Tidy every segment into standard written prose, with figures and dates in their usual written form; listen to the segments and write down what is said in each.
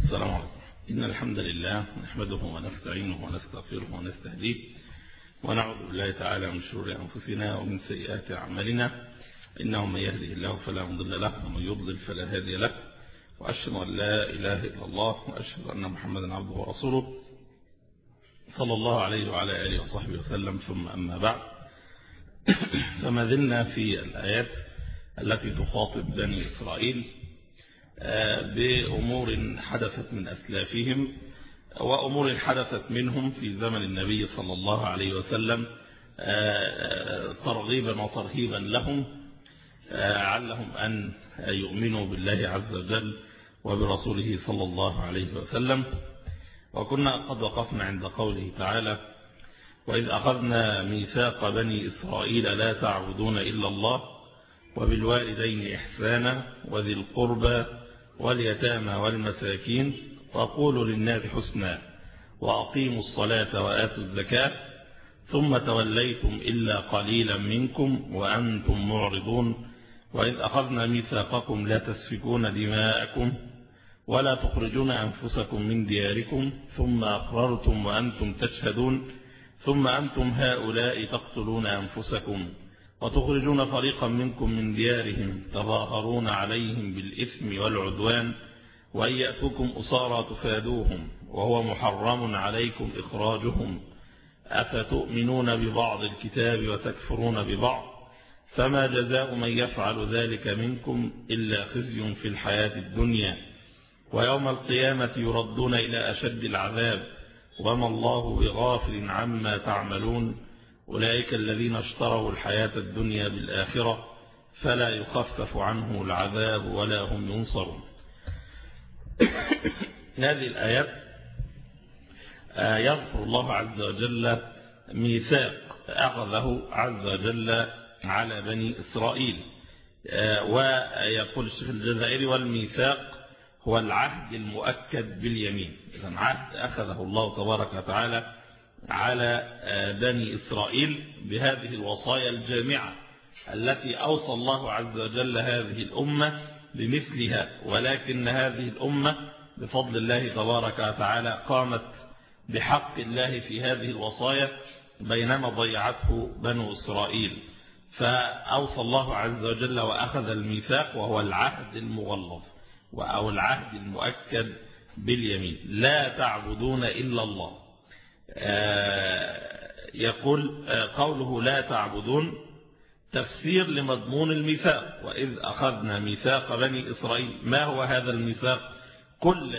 السلام عليكم. إن الحمد لله نحمده ونستعينه ونستغفره ونستهديه ونعوذ بالله تعالى من شرور أنفسنا ومن سيئات أعمالنا، إنه من يهده الله فلا مضل له ومن يضلل فلا هادي له، وأشهد أن لا إله إلا الله وأشهد أن محمدا عبده ورسوله صلى الله عليه وعلى آله وصحبه وسلم. ثم أما بعد، فما زلنا في الآيات التي تخاطب بني إسرائيل بأمور حدثت من أسلافهم وأمور حدثت منهم في زمن النبي صلى الله عليه وسلم، ترغيبا وترهيبا لهم علهم أن يؤمنوا بالله عز وجل وبرسوله صلى الله عليه وسلم. وكنا قد وقفنا عند قوله تعالى: وإذ أخذنا ميثاق بني إسرائيل لا تعبدون إلا الله وبالوالدين إحسانا وذي القربى واليتامى والمساكين وقولوا للناس حسنا وأقيموا الصلاة وآتوا الزكاة ثم توليتم إلا قليلا منكم وأنتم معرضون. وإذ أخذنا ميثاقكم لا تسفكون دماءكم ولا تخرجون أنفسكم من دياركم ثم أقررتم وأنتم تشهدون ثم أنتم هؤلاء تقتلون أنفسكم وتخرجون فريقا منكم من ديارهم تظاهرون عليهم بالإثم والعدوان وإن يأتوكم أسارى تفادوهم وهو محرم عليكم إخراجهم أفتؤمنون ببعض الكتاب وتكفرون ببعض فما جزاء من يفعل ذلك منكم إلا خزي في الحياة الدنيا ويوم القيامة يردون إلى أشد العذاب وما الله بغافل عما تعملون أولئك الذين اشتروا الحياة الدنيا بالآخرة فلا يخفف عنه العذاب ولا هم ينصرون. هذه الآيات يذكر الله عز وجل ميثاق أخذه عز وجل على بني إسرائيل، ويقول الشيخ الجزائري: والميثاق هو العهد المؤكد باليمين. إذن عهد أخذه الله تبارك وتعالى على بني إسرائيل بهذه الوصايا الجامعة التي أوصى الله عز وجل هذه الأمة بمثلها، ولكن هذه الأمة بفضل الله تبارك وتعالى قامت بحق الله في هذه الوصايا بينما ضيعته بنو إسرائيل، فأوصى الله عز وجل وأخذ الميثاق وهو العهد المغلظ أو العهد المؤكد باليمين: لا تعبدون إلا الله. يقول قوله لا تعبدون تفسير لمضمون الميثاق: وإذ أخذنا ميثاق بني إسرائيل. ما هو هذا الميثاق؟ كل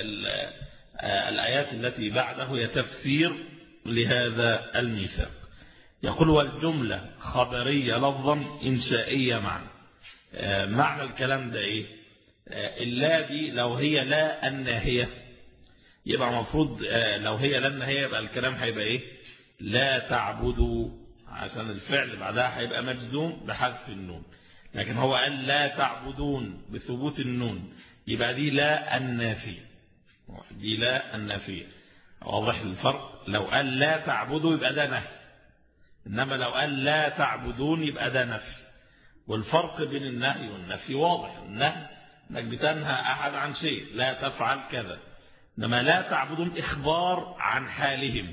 الآيات التي بعده هي تفسير لهذا الميثاق. يقول: والجملة خبرية لفظا إنشائية معنى. معنى الكلام ده إيه؟ اللا دي لو هي لا الناهية يبقى مفروض لو هي لا الناهية يبقى الكلام هيبقى إيه؟ لا تعبدوا، عشان الفعل بعدها هيبقى مجزوم بحذف النون، لكن هو قال لا تعبدون بثبوت النون، يبقى دي لا النافية، دي لا النافية. واضح الفرق؟ لو قال لا تعبدوا يبقى ده نهي، إنما لو قال لا تعبدون يبقى ده نفي. والفرق بين النهي والنفي واضح. النهي انك بتنهى أحد عن شيء، لا تفعل كذا، إنما لا تعبدون إخبار عن حالهم،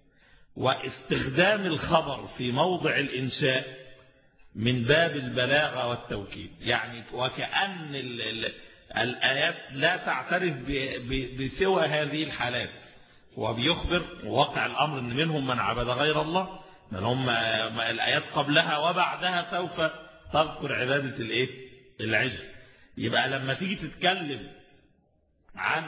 واستخدام الخبر في موضع الإنشاء من باب البلاغة والتوكيد، يعني وكأن الآيات لا تعترف بسوى هذه الحالات، وبيخبر واقع الأمر أن منهم من عبد غير الله، من هم الآيات قبلها وبعدها سوف تذكر عبادة العجل. يبقى لما تيجي تتكلم عن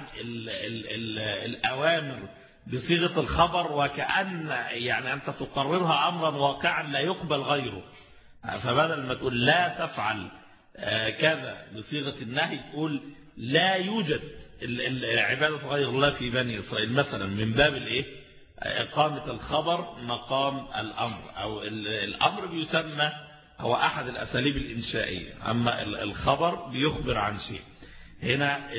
الأوامر بصيغة الخبر وكأن يعني أنت تقررها أمرا واقعا لا يقبل غيره، فبدل ما تقول لا تفعل كذا بصيغة النهي تقول لا يوجد عبادة غير الله في بني إسرائيل مثلا، من باب إقامة الخبر مقام الأمر، أو الأمر بيسمى هو أحد الأساليب الإنشائية، أما الخبر بيخبر عن شيء. هنا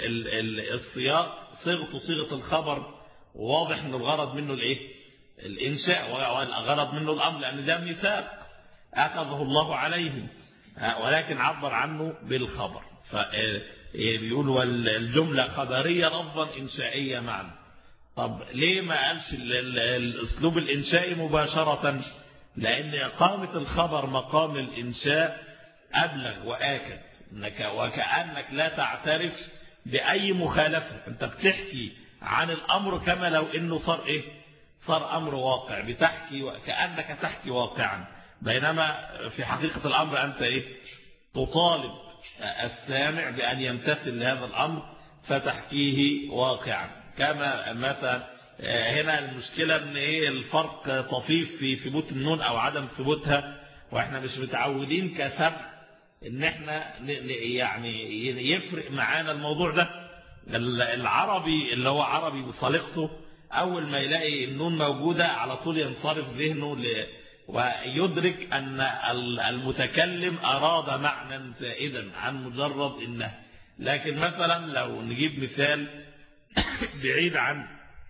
السياق صيغة الخبر واضح أن الغرض منه الإنشاء، والغرض منه الأمر، لأن ده ميثاق أخذه الله عليهم، ولكن عبر عنه بالخبر. بيقول والجملة خبرية لفظا إنشائية معنى. طب ليه ما قالش الأسلوب الإنشائي مباشرة؟ لأن إقامة الخبر مقام الإنشاء أبلغ وآكد، وكأنك لا تعترف بأي مخالفة، أنت بتحكي عن الأمر كما لو إنه صار إيه؟ صار أمر واقع، بتحكي وكأنك تحكي واقعا، بينما في حقيقة الأمر أنت إيه؟ تطالب السامع بأن يمتثل لهذا الأمر فتحكيه واقعا. كما مثلا هنا المشكلة ان ايه الفرق طفيف في ثبوت النون او عدم ثبوتها، واحنا مش متعودين كسبع ان احنا يعني يفرق معانا الموضوع ده. العربي اللي هو عربي بصليقته اول ما يلاقي النون موجودة على طول ينصرف ذهنه ويدرك ان المتكلم اراد معنى زائدا عن مجرد النهي. لكن مثلا لو نجيب مثال بعيد عن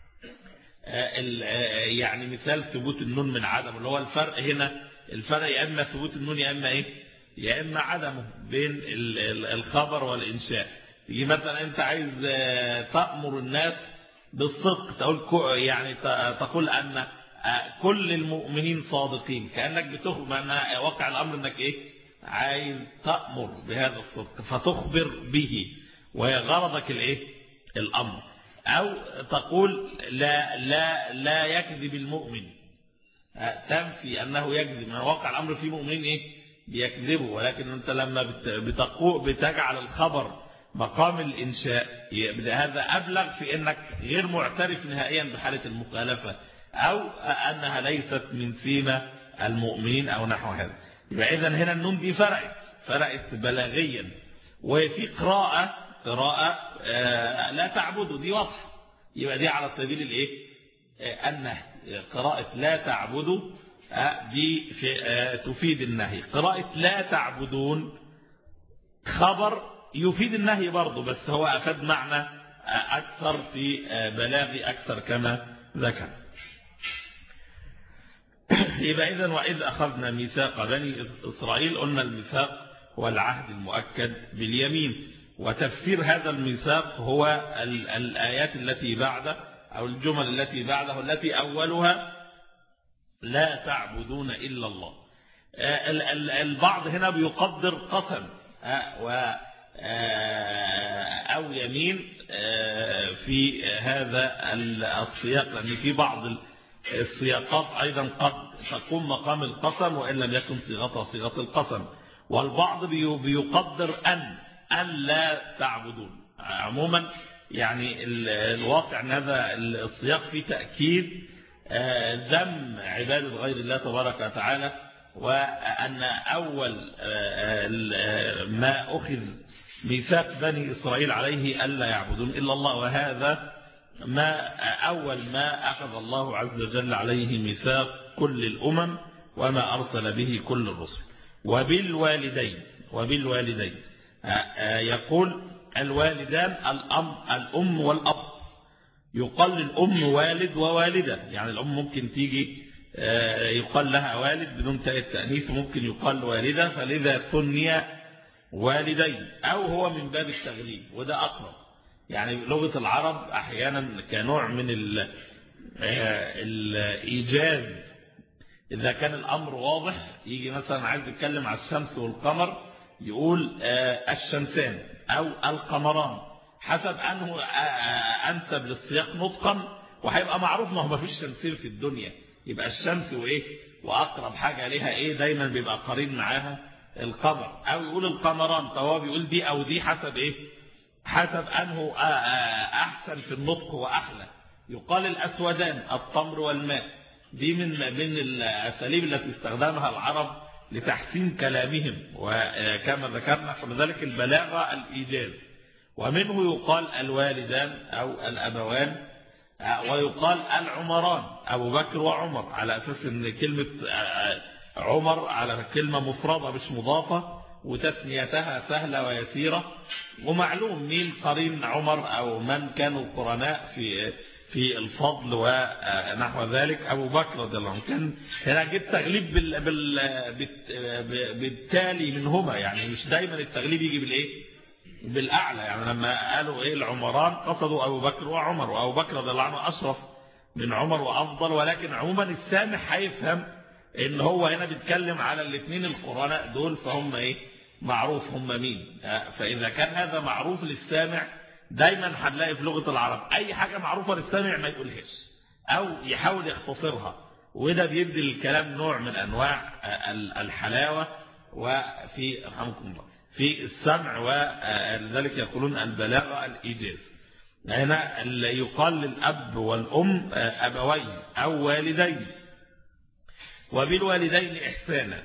يعني مثال ثبوت النون من عدم، اللي هو الفرق هنا، الفرق يا اما ثبوت النون يا اما ايه، يا اما عدمه بين الخبر والانشاء. يجي مثلا انت عايز تأمر الناس بالصدق، تقول يعني تقول ان كل المؤمنين صادقين، كأنك بتخبر ان واقع الامر انك ايه، عايز تأمر بهذا الصدق فتخبر به وغرضك الايه، الامر. او تقول لا يكذب المؤمن، تنفي انه يكذب، من واقع الامر في مؤمنين ايه، بيكذبوا. ولكن انت لما بتجعل الخبر مقام الانشاء، هذا ابلغ في انك غير معترف نهائيا بحالة المخالفة او انها ليست من سيمة المؤمنين او نحو هذا. يبقى اذا هنا النون دي فرقت بلاغيا. وفي قراءة لا تعبدوا، دي واضحة، يبقى دي على سبيل الايه، النهي. قراءة لا تعبدوا دي تفيد النهي. قراءة لا تعبدون خبر يفيد النهي برضه، بس هو أخذ معنى أكثر في بلاغي أكثر كما ذكر. يبقى إذن وإذ أخذنا ميثاق بني إسرائيل، قلنا الميثاق هو العهد المؤكد باليمين، وتفسير هذا الميثاق هو الآيات التي بعده أو الجمل التي بعده، التي أولها لا تعبدون إلا الله. البعض هنا بيقدر قسم أو يمين في هذا السياق، لأن في بعض السياقات أيضا قد تقوم مقام القسم وإن لم يكن صيغتها صيغة القسم. والبعض بيقدر أن لا تعبدون. عموما يعني الواقع أن هذا السياق فيه تأكيد ذم عبادة غير الله تبارك وتعالى، وأن أول ما أخذ ميثاق بني إسرائيل عليه ألا يعبدون إلا الله، وهذا أول ما أخذ الله عز وجل عليه ميثاق كل الأمم وما أرسل به كل الرسل. وبالوالدين يقول الوالدان الأم والأب. يقال للأم والد ووالدة، يعني الأم ممكن تيجي يقال لها والد بدون تاء التأنيث، ممكن يقال والدة، فلذا ثني والدين، أو هو من باب التغليب وده أقرب. يعني لغة العرب أحيانا كنوع من الإيجاز، إذا كان الأمر واضح يجي مثلا عايز يتكلم على الشمس والقمر يقول الشمسان أو القمران، حسب أنه أنسب للسياق نطقا، وهيبقى معروف ما هو ما فيش شمسين في الدنيا، يبقى الشمس وإيه وأقرب حاجة لها إيه دايما بيبقى قرين معاها القمر. أو يقول القمران، فهو بيقول دي أو دي حسب إيه، حسب أنه أحسن في النطق وأحلى. يقال الأسودان التمر والماء، دي من الأساليب التي استخدمها العرب لتحسين كلامهم، وكما ذكرنا فلذلك البلاغة الإيجاز. ومنه يقال الوالدان أو الأبوان، ويقال العمران أبو بكر وعمر، على أساس أن كلمة عمر على كلمة مفردة مش مضافة، وتسميتها سهلة ويسيرة، ومعلوم مين قرين عمر أو من كانوا قرناء في الفضل ونحو ذلك. أبو بكر رضي الله عنه كان هنا جد تغليب بالتالي منهما، يعني مش دايما التغليب يجي بالإيه بالأعلى. يعني لما قالوا إيه العمران قصدوا أبو بكر وعمر، وأبو بكر رضي الله عنه أشرف من عمر وأفضل، ولكن عموما السامع هيفهم إن هو هنا بيتكلم على الاثنين القرناء دول، فهم إيه معروف هم مين. فإذا كان هذا معروف للسامع دايما هنلاقي في لغة العرب أي حاجة معروفة للسامع ما يقولهاش أو يحاول يختصرها، وده بيدي الكلام نوع من أنواع الحلاوة وفي رحمكم الله في السمع، ولذلك يقولون البلاغة الإيجاز. هنا يقال للأب والأم أبوين أو والدين، وبالوالدين إحسانا،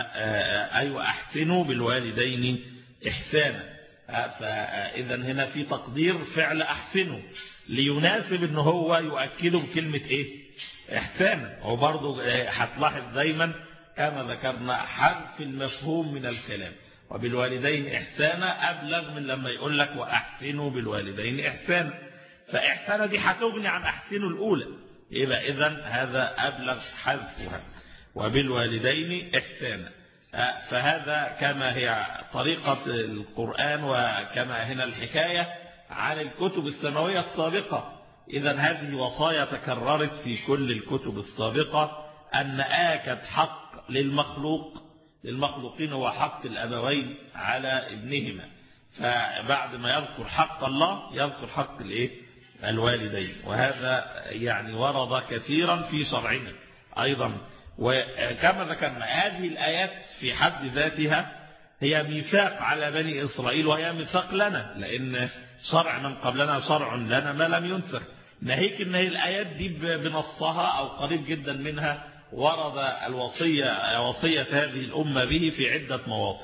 أي أحسنوا بالوالدين إحسانا. فإذا هنا في تقدير فعل أحسنوا ليناسب إن هو يؤكده بكلمة إيه إحسانا. وبرضه هتلاحظ دايما كما ذكرنا حذف المفهوم من الكلام، وبالوالدين إحسانا أبلغ من لما يقول لك وأحسنوا بالوالدين إحسانا، فإحسانا دي هتغني عن أحسنوا الأولى، يبقى إذن هذا أبلغ حذفها وبالوالدين إحسانا. فهذا كما هي طريقة القرآن وكما هنا الحكاية عن الكتب السماوية السابقة. إذن هذه وصايا تكررت في كل الكتب السابقة أن آكد حق للمخلوقين هو حق الأبوين على ابنهما، فبعد ما يذكر حق الله يذكر حق الوالدين، وهذا يعني ورد كثيرا في شرعنا أيضا. وكما ذكرنا هذه الآيات في حد ذاتها هي ميثاق على بني إسرائيل، وهي ميثاق لنا، لأن شرع من قبلنا شرع لنا ما لم ينسخ، ناهيك أن الآيات دي بنصها أو قريب جدا منها ورد وصية هذه الأمة به في عدة مواطن.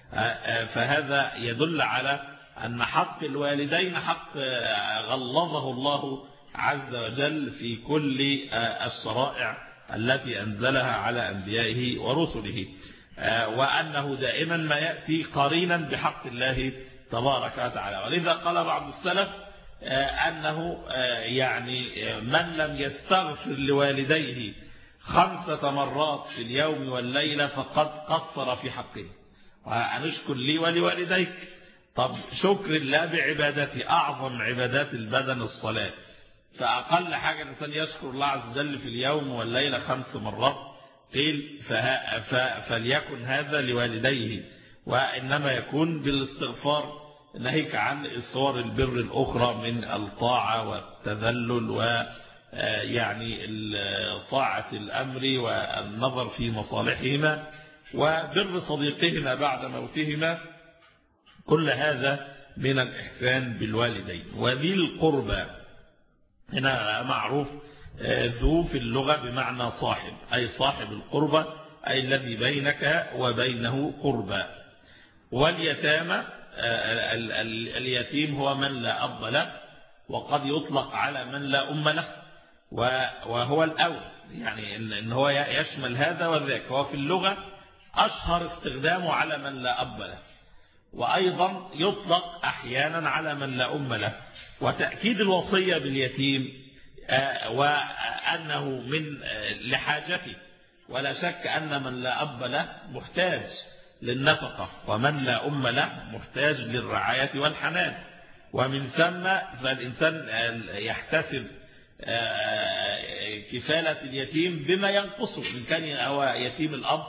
فهذا يدل على أن حق الوالدين حق غلظه الله عز وجل في كل الشرائع التي أنزلها على أنبيائه ورسله، وأنه دائما ما يأتي قرينا بحق الله تبارك وتعالى. ولذا قال بعض السلف أنه يعني من لم يستغفر لوالديه 5 مرات في اليوم والليلة فقد قصر في حقه. وأنشكر لي ولوالديك، طب شكر الله بعبادتي، أعظم عبادات البدن الصلاة، فأقل حاجة الإنسان يشكر الله عز وجل في اليوم والليلة 5 مرات، قيل فليكن هذا لوالديه، وإنما يكون بالاستغفار، ناهيك عن صور البر الأخرى من الطاعة والتذلل ويعني طاعة الأمر والنظر في مصالحهما وبر صديقهما بعد موتهما، كل هذا من الإحسان بالوالدين. وذي القربى هنا معروف ذو في اللغة بمعنى صاحب، أي صاحب القربى، أي الذي بينك وبينه قربى. واليتامى اليتيم هو من لا أب له، وقد يطلق على من لا أم له، وهو الأول، يعني إن هو يشمل هذا وذاك. هو في اللغة أشهر استخدامه على من لا أب له، وأيضا يطلق أحيانا على من لا أم له. وتأكيد الوصية باليتيم وأنه من لحاجته، ولا شك أن من لا أب له محتاج للنفقة، ومن لا أم له محتاج للرعاية والحنان، ومن ثم فالإنسان يحتسب كفالة اليتيم بما ينقصه، إن كان هو يتيم الأب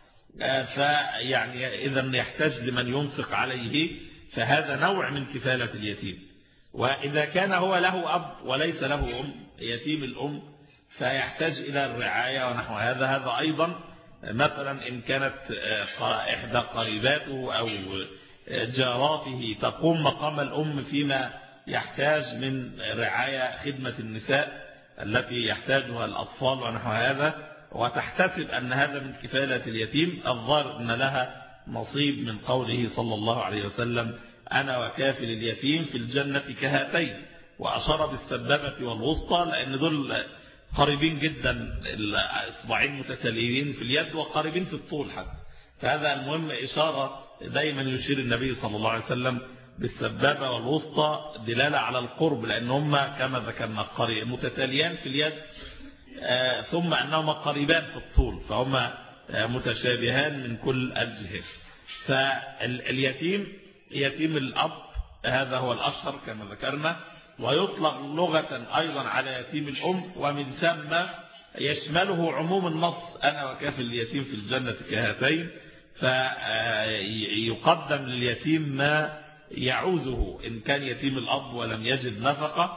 فيعني إذا يحتاج لمن ينفق عليه، فهذا نوع من كفالة اليتيم. وإذا كان هو له أب وليس له أم، يتيم الأم، فيحتاج إلى الرعاية ونحو هذا. هذا أيضا مثلا إن كانت إحدى قريباته أو جاراته تقوم مقام الأم فيما يحتاج من رعاية خدمة النساء التي يحتاجها الأطفال ونحو هذا، وتحتسب أن هذا من كفالة اليتيم، الظاهر أن لها نصيب من قوله صلى الله عليه وسلم: أنا وكافل اليتيم في الجنة كهاتين، وأشار بالسبابة والوسطى، لأن دول قريبين جدا، الإصبعين متتاليين في اليد وقريبين في الطول حتى. فهذا المهم إشارة دايما يشير النبي صلى الله عليه وسلم بالسبابة والوسطى دلالة على القرب، لأن هم كما ذكرنا متتاليان في اليد، ثم أنهما قريبان في الطول، فهم متشابهان من كل الجهات. فاليتيم يتيم الأب، هذا هو الأشهر كما ذكرنا، ويطلق لغة أيضا على يتيم الأم، ومن ثم يشمله عموم النص أنا وكافل اليتيم في الجنة كهاتين، فيقدم لليتيم ما يعوزه إن كان يتيم الأب ولم يجد نفقة،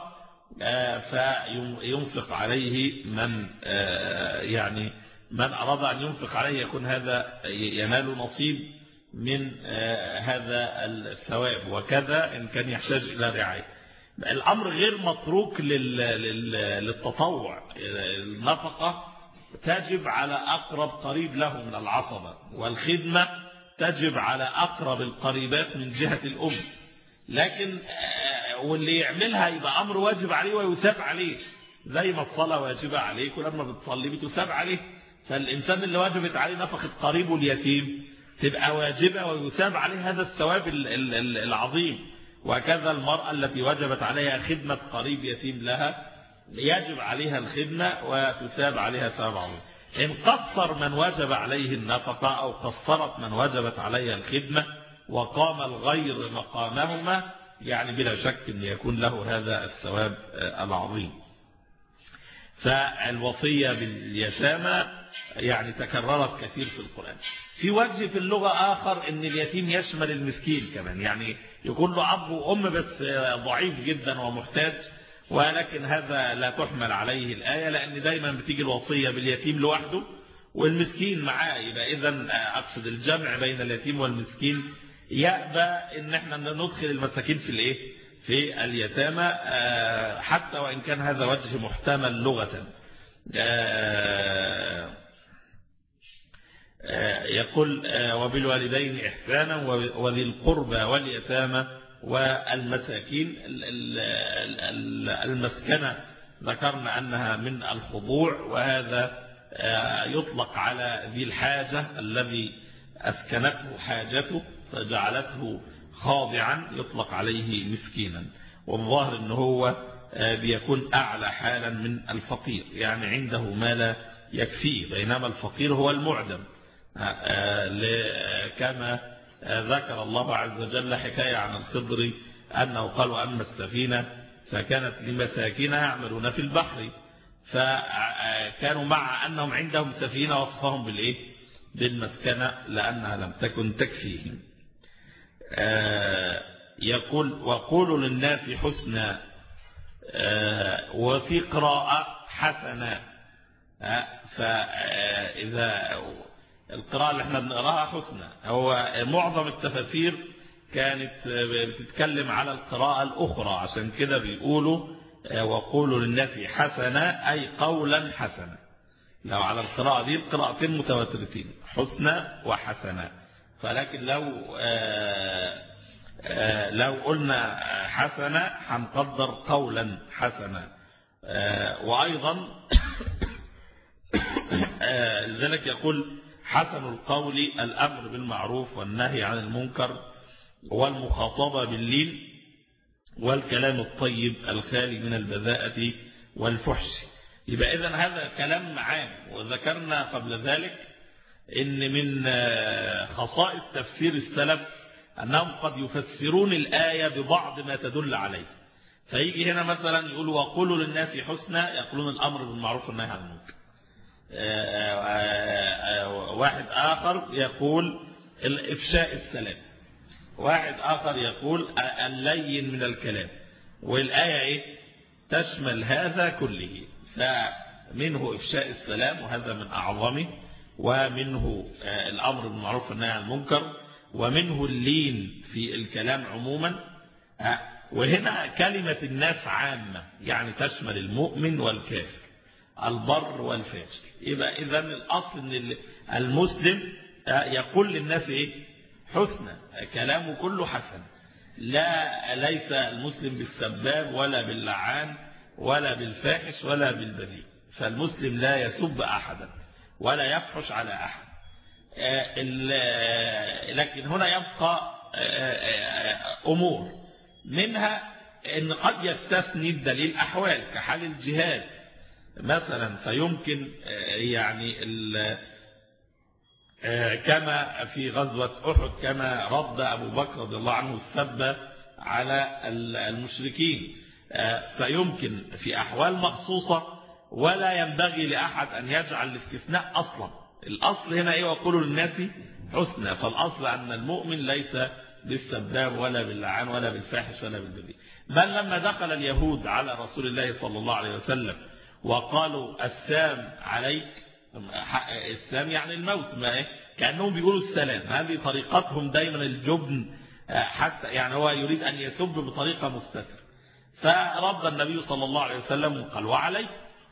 فينفق عليه يعني من أراد أن ينفق عليه يكون هذا ينال نصيب من هذا الثواب، وكذا إن كان يحتاج إلى رعاية. الأمر غير متروك للتطوع، النفقة تجب على أقرب قريب له من العصبة، والخدمة تجب على أقرب القريبات من جهة الأم، لكن واللي يعملها يبقى أمر واجب عليه ويثاب عليه، زي ما الصلاة واجبة عليك ولما بتصلي بتثاب عليه. فالإنسان اللي واجبت عليه نفقة قريبه اليتيم تبقى واجبة ويثاب عليه هذا الثواب العظيم. وكذا المرأة التي وجبت عليها خدمة قريب يتيم لها يجب عليها الخدمة وتثاب عليها ثواب عظيم. إن قصر من وجب عليه النفقة أو قصرت من وجبت عليها الخدمة وقام الغير مقامهما، يعني بلا شك أن يكون له هذا الثواب العظيم. فالوصية باليتامى يعني تكررت كثير في القرآن. في وجه في اللغة آخر أن اليتيم يشمل المسكين كمان، يعني يكون له أب وأم بس ضعيف جدا ومحتاج، ولكن هذا لا تحمل عليه الآية، لأن دايما بتيجي الوصية باليتيم لوحده والمسكين معاه. يبقى إذن أقصد الجمع بين اليتيم والمسكين يأبى إن احنا ندخل المساكين في الإيه؟ في اليتامى، حتى وإن كان هذا وجه محتمل لغة. يقول وبالوالدين إحسانا وذي القربى واليتامى والمساكين. المسكنة ذكرنا أنها من الخضوع، وهذا يطلق على ذي الحاجة الذي أسكنته حاجته فجعلته خاضعا، يطلق عليه مسكينا. والظاهر أنه هو بيكون أعلى حالا من الفقير، يعني عنده ما لا يكفيه، بينما الفقير هو المعدم، كما ذكر الله عز وجل حكاية عن الخضر أنه قالوا أما السفينة فكانت لمساكين يعملون في البحر، فكانوا مع أنهم عندهم سفينة وصفهم بالإيه؟ بالمسكنة لأنها لم تكن تكفيهم. يقول وقولوا للناس حسنا، وفي قراءة حسنا، فإذا القراءة اللي احنا بنقراها حسنا، هو معظم التفاسير كانت بتتكلم على القراءة الأخرى، عشان كده بيقولوا وقولوا للناس حسنا أي قولا حسنا. لو على القراءة دي القراءتين متواترتين حسنا وحسنا، فلكن لو قلنا حسنا هنقدر قولا حسنا. وأيضا لذلك يقول حسن القول الأمر بالمعروف والنهي عن المنكر والمخاطبة باللين والكلام الطيب الخالي من البذاءة والفحش. يبقى إذن هذا كلام عام. وذكرنا قبل ذلك إن من خصائص تفسير السلف أنهم قد يفسرون الآية ببعض ما تدل عليه، فيجي هنا مثلا يقول وقولوا للناس حسنا، يقولون الأمر بالمعروف والنهي عن المنكر. واحد آخر يقول إفشاء السلام، واحد آخر يقول اللين من الكلام، والآية إيه؟ تشمل هذا كله. فمنه إفشاء السلام وهذا من أعظمه، ومنه الأمر بالمعروف والنهي عن المنكر، ومنه اللين في الكلام عموما. وهنا كلمة الناس عامة، يعني تشمل المؤمن والكافر، البر والفاجر. يبقى إذن الأصل أن المسلم يقول للناس إيه؟ حسنى، كلامه كله حسن، ليس المسلم بالسباب ولا باللعان ولا بالفاحش ولا بالبذيء. فالمسلم لا يسب أحدا ولا يفحش على أحد. لكن هنا يبقى أمور منها أن قد يستثني الدليل أحوال كحال الجهاد مثلا، فيمكن يعني كما في غزوة أحد كما رد أبو بكر رضي الله عنه السب على المشركين. فيمكن في أحوال مخصوصة، ولا ينبغي لأحد أن يجعل الاستثناء أصلا. الأصل هنا إيه؟ وقولوا للناس حسنى. فالأصل أن المؤمن ليس بالسباب ولا باللعان ولا بالفاحش ولا بالبذيء. بل لما دخل اليهود على رسول الله صلى الله عليه وسلم وقالوا السام عليك، السام يعني الموت، ما إيه؟ كأنهم بيقولوا السلام. هذه طريقتهم دايما الجبن، حتى يعني هو يريد أن يسب بطريقة مستتر. فرد النبي صلى الله عليه وسلم وقال وعليك،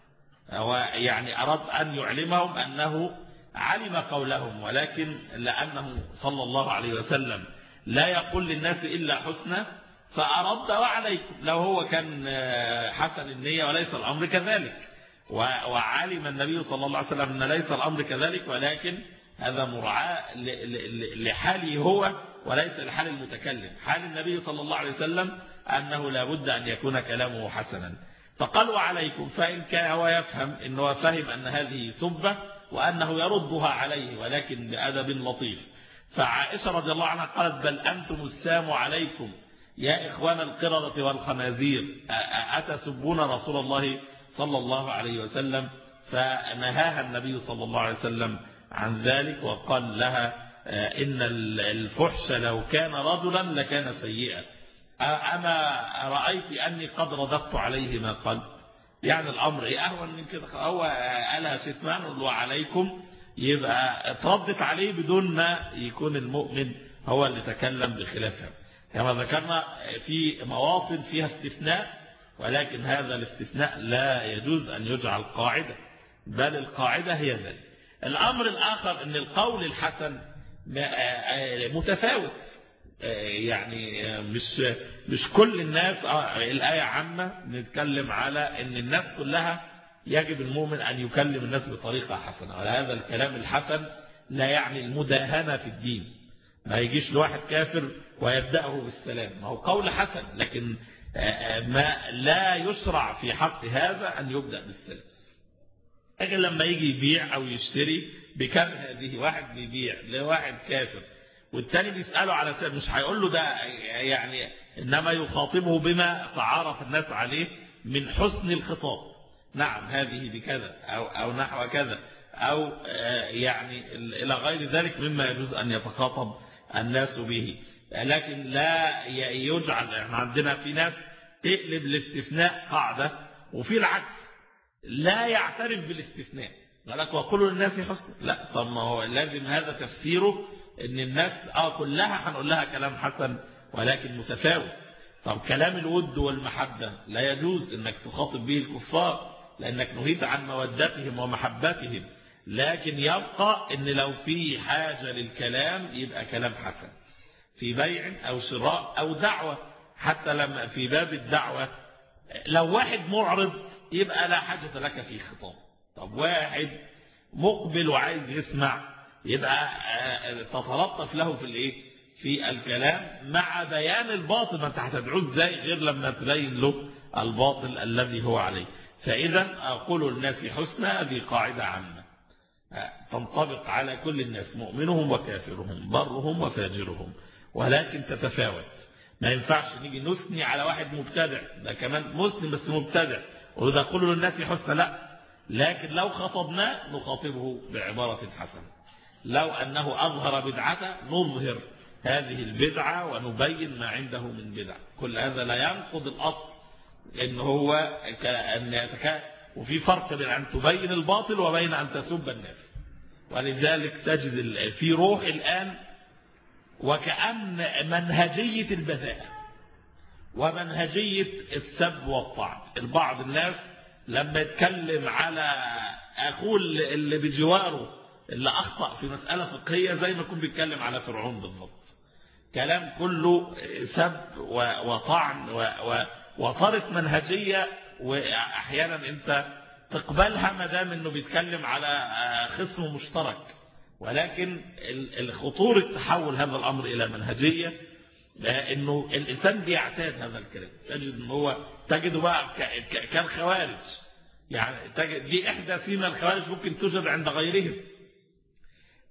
هو يعني أراد أن يعلمهم أنه علم قولهم، ولكن لأنه صلى الله عليه وسلم لا يقول للناس إلا حسنى فأرد وعليكم، لو هو كان حسن النية وليس الأمر كذلك. وعلم النبي صلى الله عليه وسلم أن ليس الأمر كذلك، ولكن هذا مرعاة لحاله هو وليس لحال المتكلم. حال النبي صلى الله عليه وسلم أنه لا بد أن يكون كلامه حسنا. فقالوا عليكم، فإن كان هو يفهم أنه فهم أن هذه سبة وأنه يردها عليه ولكن بأدب لطيف. فعائشة رضي الله عنها قالت بل أنتم السام عليكم يا إخوان القردة والخنازير، أتسبون رسول الله صلى الله عليه وسلم؟ فنهاها النبي صلى الله عليه وسلم عن ذلك وقال لها إن الفحش لو كان رجلا لكان سيئا، أما رأيت أني قد رددت عليه ما قال؟ يعني الأمر أهون من كده. هو قالها شتمان وعليكم، يبقى اتردت عليه بدون ما يكون المؤمن هو اللي تكلم بخلافها. كما ذكرنا في مواطن فيها استثناء، ولكن هذا الاستثناء لا يجوز أن يجعل قاعدة، بل القاعدة هي ذلك. الأمر الآخر أن القول الحسن متفاوت، يعني مش كل الناس. الآية عامة نتكلم على أن الناس كلها يجب المؤمن أن يكلم الناس بطريقة حسنة، وهذا الكلام الحسن لا يعني المداهنة في الدين. ما يجيش لواحد كافر ويبدأه بالسلام، ما هو قول حسن، لكن ما لا يشرع في حق هذا أن يبدأ بالسلام. لكن لما يجي يبيع أو يشتري بكم هذه، واحد بيبيع لواحد كافر والتاني بيسأله على سبب، مش هيقول له ده يعني، إنما يخاطبه بما تعارف الناس عليه من حسن الخطاب. نعم هذه بكذا أو نحو كذا، أو يعني إلى غير ذلك مما يجوز أن يتخاطب الناس به. لكن لا يجعل، احنا عندنا في ناس تقلب الاستثناء قاعدة، وفي العكس لا يعترف بالاستثناء، قالك وقولوا للناس حسنا. لا، طب ما هو لازم هذا تفسيره ان الناس كلها هنقول لها كلام حسن ولكن متفاوت. طب كلام الود والمحبة لا يجوز انك تخاطب به الكفار، لانك نهيت عن مودتهم ومحبتهم، لكن يبقى ان لو في حاجة للكلام يبقى كلام حسن في بيع او شراء او دعوة. حتى لما في باب الدعوة لو واحد معرض يبقى لا حاجة لك في خطاب. طب واحد مقبل وعايز يسمع يبقى تتلطف له في الكلام مع بيان الباطل. ما انت هتدعوه ازاي غير لما تبين له الباطل الذي هو عليه؟ فإذا أقول الناس حسنى هذه قاعدة عامة تنطبق على كل الناس، مؤمنهم وكافرهم، برهم وفاجرهم، ولكن تتفاوت. ما ينفعش نيجي نثني على واحد مبتدع، ده كمان مسلم بس مبتدع وإذا قولوا للناس حسنى، لا. لكن لو خطبناه نخاطبه بعبارة حسنة. لو أنه أظهر بدعته نظهر هذه البدعة ونبين ما عنده من بدع. كل هذا لا ينقض الأصل إن هو وفي فرق بين أن تبين الباطل وبين أن تسب الناس. ولذلك تجد في روح الآن وكأن منهجية البذاءة ومنهجية السب والطعن. البعض الناس لما يتكلم على أخوه اللي بجواره اللي أخطأ في مسألة فقهية زي ما يكون بيتكلم على فرعون بالضبط، كلام كله سب وطعن وصارت منهجية، وأحيانا أنت تقبلها ما دام أنه بيتكلم على خصم مشترك. ولكن الخطورة تحول هذا الأمر إلى منهجية، لأنه الإنسان بيعتاد هذا الكلام. تجده بقى كالخوارج، يعني دي إحدى سيما الخوارج ممكن توجد عند غيرهم.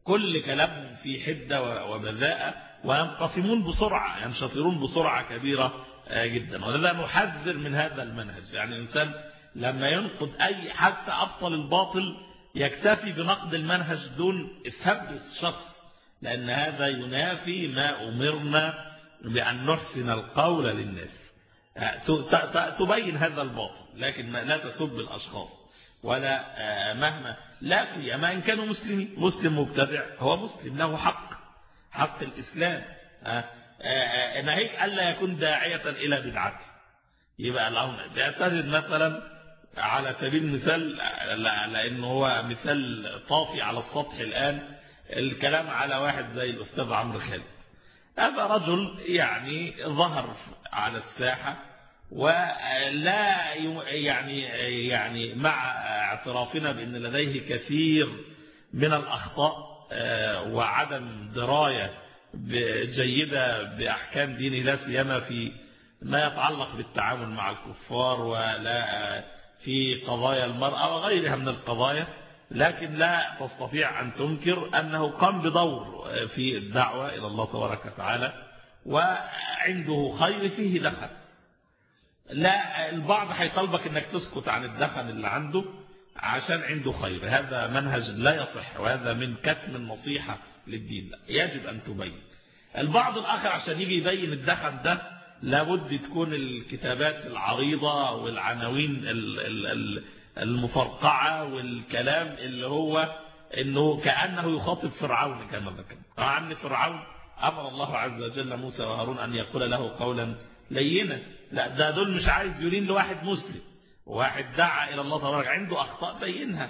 كل كلامهم في حدة وبذاءة، وينقسمون بسرعة، ينشطرون بسرعة كبيرة جدا. ولذا نحذر من هذا المنهج. يعني الإنسان لما ينقد أي حتى أبطل الباطل يكتفي بنقد المنهج دون سب الشخص، لأن هذا ينافي ما أمرنا بأن نحسن القول للناس. تبين هذا الباطل، لكن لا تسب الأشخاص ولا مهما، لا سيما إن كانوا مسلمين. مسلم مبتدع هو مسلم، له حق الإسلام. ناهيك ألا يكون داعية إلى بدعته. يبقى اللهم تجد مثلا على سبيل المثال، لأنه هو مثال طافي على السطح الآن، الكلام على واحد زي الأستاذ عمرو خالد. هذا رجل يعني ظهر على الساحة، ولا يعني مع اعترافنا بأن لديه كثير من الأخطاء وعدم دراية جيدة بأحكام دينه، لا سيما في ما يتعلق بالتعامل مع الكفار ولا في قضايا المرأة وغيرها من القضايا، لكن لا تستطيع أن تنكر أنه قام بدور في الدعوة إلى الله تبارك وتعالى، وعنده خير فيه دخل. لا، البعض هيطلبك أنك تسكت عن الدخل اللي عنده عشان عنده خير. هذا منهج لا يصح، وهذا من كتم النصيحة للدين. لا، يجب أن تبين. البعض الآخر عشان يجي يبين الدخل ده لابد تكون الكتابات العريضة والعناوين المفرقعة والكلام اللي هو إنه كأنه يخاطب فرعون كما ذكر. عن فرعون أمر الله عز وجل موسى وهارون أن يقول له قولا لينا. لا، ده دول مش عايز يرين لواحد مسلم، واحد دعا إلى الله تبارك عنده أخطاء بينها.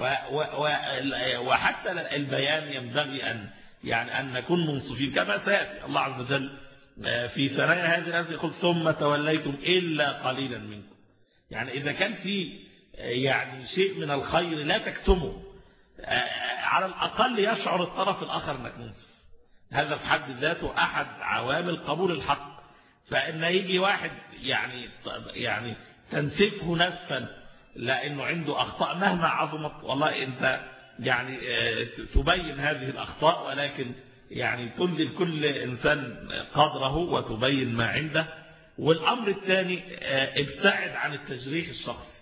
وحتى البيان ينبغي أن نكون منصفين كما سيأتي الله عز وجل في ثنايا هذه الآية يقول ثم توليتم إلا قليلا منكم. يعني إذا كان في يعني شيء من الخير لا تكتمه، على الأقل يشعر الطرف الآخر أنك منصف. هذا في حد ذاته أحد عوامل قبول الحق. فإن يجي واحد يعني تنسفه نسفا لأنه عنده أخطاء مهما عظمت، والله أنت يعني تبين هذه الأخطاء، ولكن يعني تنزل كل إنسان قدره وتبين ما عنده. والأمر الثاني ابتعد عن التجريح الشخصي،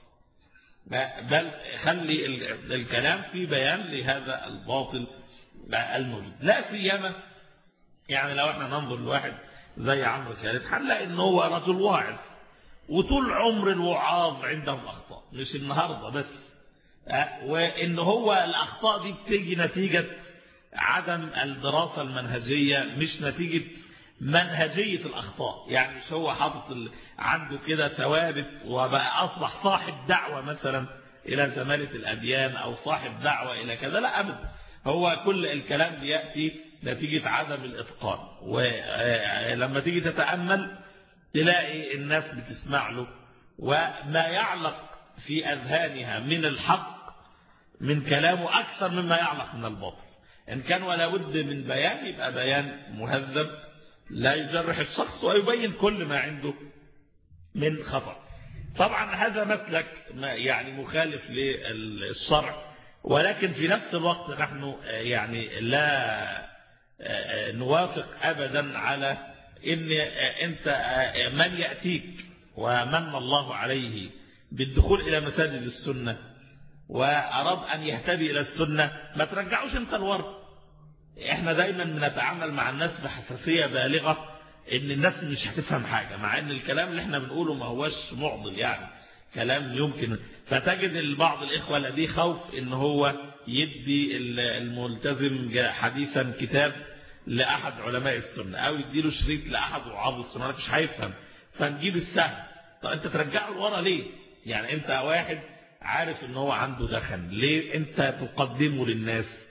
بل خلي الكلام في بيان لهذا الباطل الموجود. لا سيما يعني لو احنا ننظر لواحد زي عمرو خالد هنلاقي ان هو رجل واعظ، وطول عمر الوعاظ عندهم أخطاء، مش النهاردة بس. وإن هو الأخطاء دي بتيجي نتيجة عدم الدراسة المنهجية، مش نتيجة منهجية الأخطاء. يعني مش هو حاطط عنده كده ثوابت وبقى أصبح صاحب دعوة مثلا إلى زمالة الأديان أو صاحب دعوة إلى كذا، لا أبدا. هو كل الكلام بيأتي نتيجة عدم الإتقان. ولما تيجي تتأمل تلاقي الناس بتسمع له، وما يعلق في أذهانها من الحق من كلامه أكثر مما يعلق من الباطل. إن كان ولا بد من بيان يبقى بيان مهذب لا يجرح الشخص ويبين كل ما عنده من خطأ. طبعا هذا مسلك يعني مخالف للشرع، ولكن في نفس الوقت نحن يعني لا نوافق أبدا على إن أنت من يأتيك ومن الله عليه بالدخول إلى مساجد السنة وأراد أن يهتدي إلى السنة ما ترجعوش أنت الورد. إحنا دايما بنتعامل مع الناس بحساسية بالغة إن الناس مش هتفهم حاجة، مع إن الكلام اللي إحنا بنقوله ما هوش معضل، يعني كلام يمكن. فتجد البعض الإخوة لديه خوف إن هو يدي الملتزم حديثا كتاب لأحد علماء السنة أو يديله شريط لأحد وعاظ السنة، مش هيفهم، فنجيب السهل. طب أنت ترجعه لورا ليه؟ يعني أنت واحد عارف إن هو عنده دخن، ليه أنت تقدمه للناس؟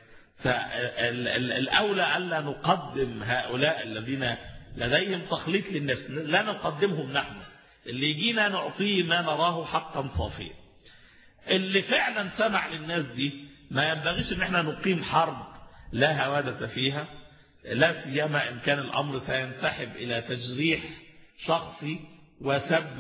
فالأولى ألا نقدم هؤلاء الذين لديهم تخليط للناس، لا نقدمهم نحن. اللي يجينا نعطيه ما نراه حقا صافيا. اللي فعلا سمع للناس دي ما ينبغيش ان احنا نقيم حرب لا هوادة فيها، لا سيما ان كان الامر سينسحب الى تجريح شخصي وسب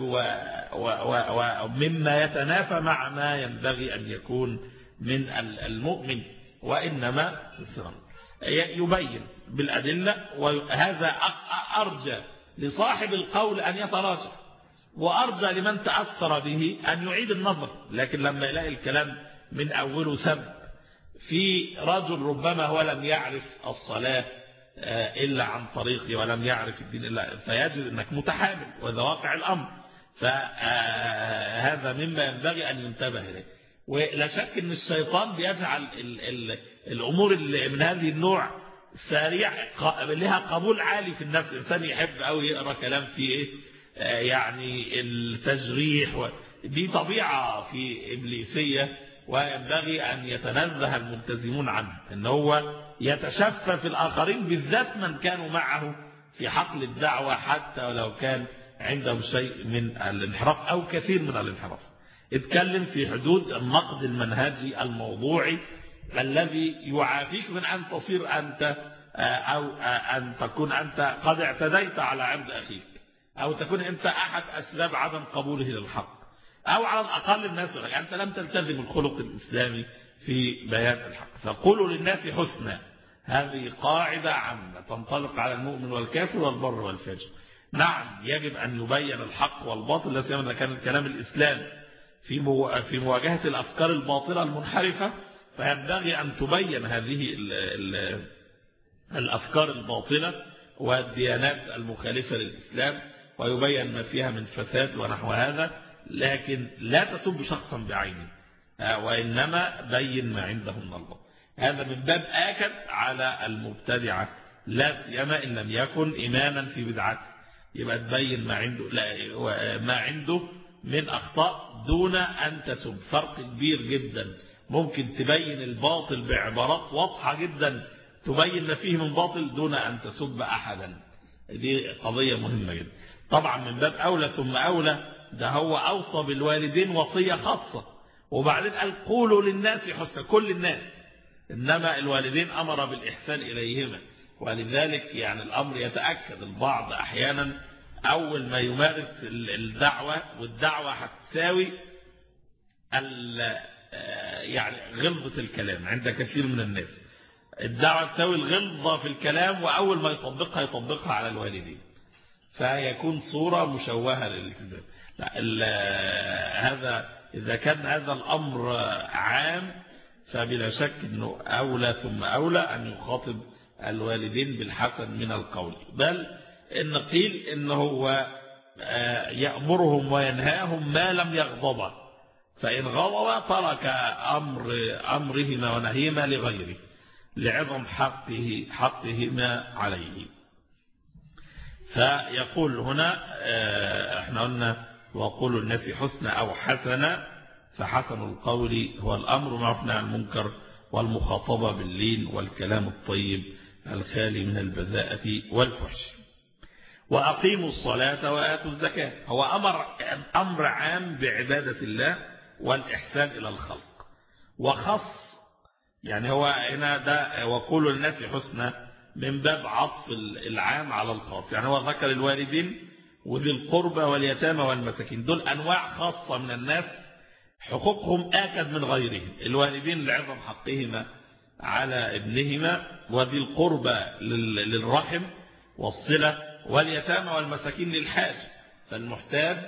ومما يتنافى مع ما ينبغي ان يكون من المؤمن. وانما يبين بالأدلة، وهذا أرجى لصاحب القول أن يتراجع، وأرجى لمن تأثر به أن يعيد النظر. لكن لما يلاقي الكلام من أوله سب في رجل ربما هو لم يعرف الصلاة إلا عن طريقه ولم يعرف الدين إلا، فيجد أنك متحامل، وهذا واقع الأمر. فهذا مما ينبغي أن ينتبه إليه. ولا شك أن الشيطان بيجعل الأمور اللي من هذه النوع سريع لها قبول عالي في النفس. الإنسان يحب أو يقرأ كلام فيه يعني التجريح، دي طبيعة في إبليسية، وينبغي أن يتنزه الملتزمون عنه، أن هو يتشفى في الآخرين، بالذات من كانوا معه في حقل الدعوة، حتى ولو كان عندهم شيء من الانحراف أو كثير من الانحراف. اتكلم في حدود النقد المنهجي الموضوعي الذي يعافيك من أن تصير أنت أو أن تكون أنت قد اعتديت على عرض أخيك، أو تكون أنت أحد أسباب عدم قبوله للحق، أو على الأقل الناس أنت لم تلتزم الخلق الإسلامي في بيان الحق. فقولوا للناس حسنا، هذه قاعدة عامة تنطلق على المؤمن والكافر والبر والفاجر. نعم يجب أن يبين الحق والباطل، لا سيما كان الكلام الإسلام في مواجهة الأفكار الباطلة المنحرفة، فينبغي أن تبين هذه الأفكار الباطلة والديانات المخالفة للإسلام، ويبين ما فيها من فساد ونحو هذا. لكن لا تسب شخصا بعينه، وإنما بين ما عنده من الله. هذا من باب آكد على المبتدعة، لا سيما إن لم يكن إماما في بدعته، يبقى تبين ما عنده من أخطاء دون أن تسب. فرق كبير جدا، ممكن تبين الباطل بعبارات واضحة جدا تبين ما فيه من باطل دون أن تسب أحدا. دي قضية مهمة جدا. طبعا من باب أولى ثم أولى، ده هو أوصى بالوالدين وصية خاصة، وبعدين قال قولوا للناس حسنا، كل الناس، إنما الوالدين أمر بالإحسان إليهما. ولذلك يعني الأمر يتأكد. البعض أحيانا أول ما يمارس الدعوة، والدعوة هتساوي يعني غلظة الكلام عند كثير من الناس، الدعوة تساوي الغلظة في الكلام، وأول ما يطبقها على الوالدين، فيكون صورة مشوهة للالتزام. هذا إذا كان هذا الأمر عام، فبلا شك أنه أولى ثم أولى أن يخاطب الوالدين بالحسن من القول، بل إن قيل إنه هو يأمرهم وينهاهم ما لم يغضبا، فإن غضب ترك أمرهما ونهيهما لغيره لعظم حقهما عليه. فيقول هنا احنا قلنا وقولوا الناس حسنا أو حسنا، فحسن القول هو الأمر معروف عن المنكر، والمخاطبة باللين والكلام الطيب الخالي من البذاءة والفحش. وأقيموا الصلاة وآتوا الزكاة، هو أمر عام بعبادة الله والإحسان إلى الخلق، وخص يعني هو هنا ده وقولوا الناس حسنا من باب عطف العام على الخاص. يعني هو ذكر الوالدين وذي القربى واليتامى والمساكين، دول أنواع خاصة من الناس حقوقهم آكد من غيرهم. الوالدين لعظم حقهما على ابنهما، وذي القربى للرحم والصلة، واليتامى والمساكين للحاج. فالمحتاج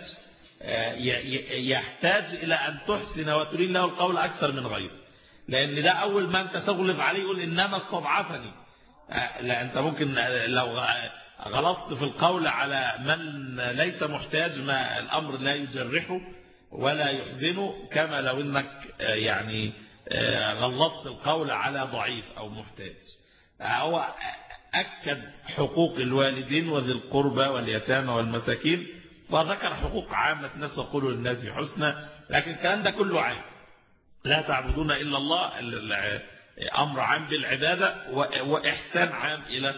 يحتاج إلى أن تحسن وترين له القول أكثر من غيره، لأن ده أول ما أنت تغلب عليه يقول إنما استضعفني. لا، أنت ممكن لو غلطت في القول على من ليس محتاج ما الأمر لا يجرحه ولا يحزنه، كما لو أنك يعني غلطت القول على ضعيف أو محتاج. هو أكد حقوق الوالدين وذي القربى واليتامى والمساكين، وذكر حقوق عامة الناس وقولوا للناس حسنا، لكن الكلام ده كله عام، لا تعبدون إلا الله، أمر عام بالعبادة، وإحسان عام إلى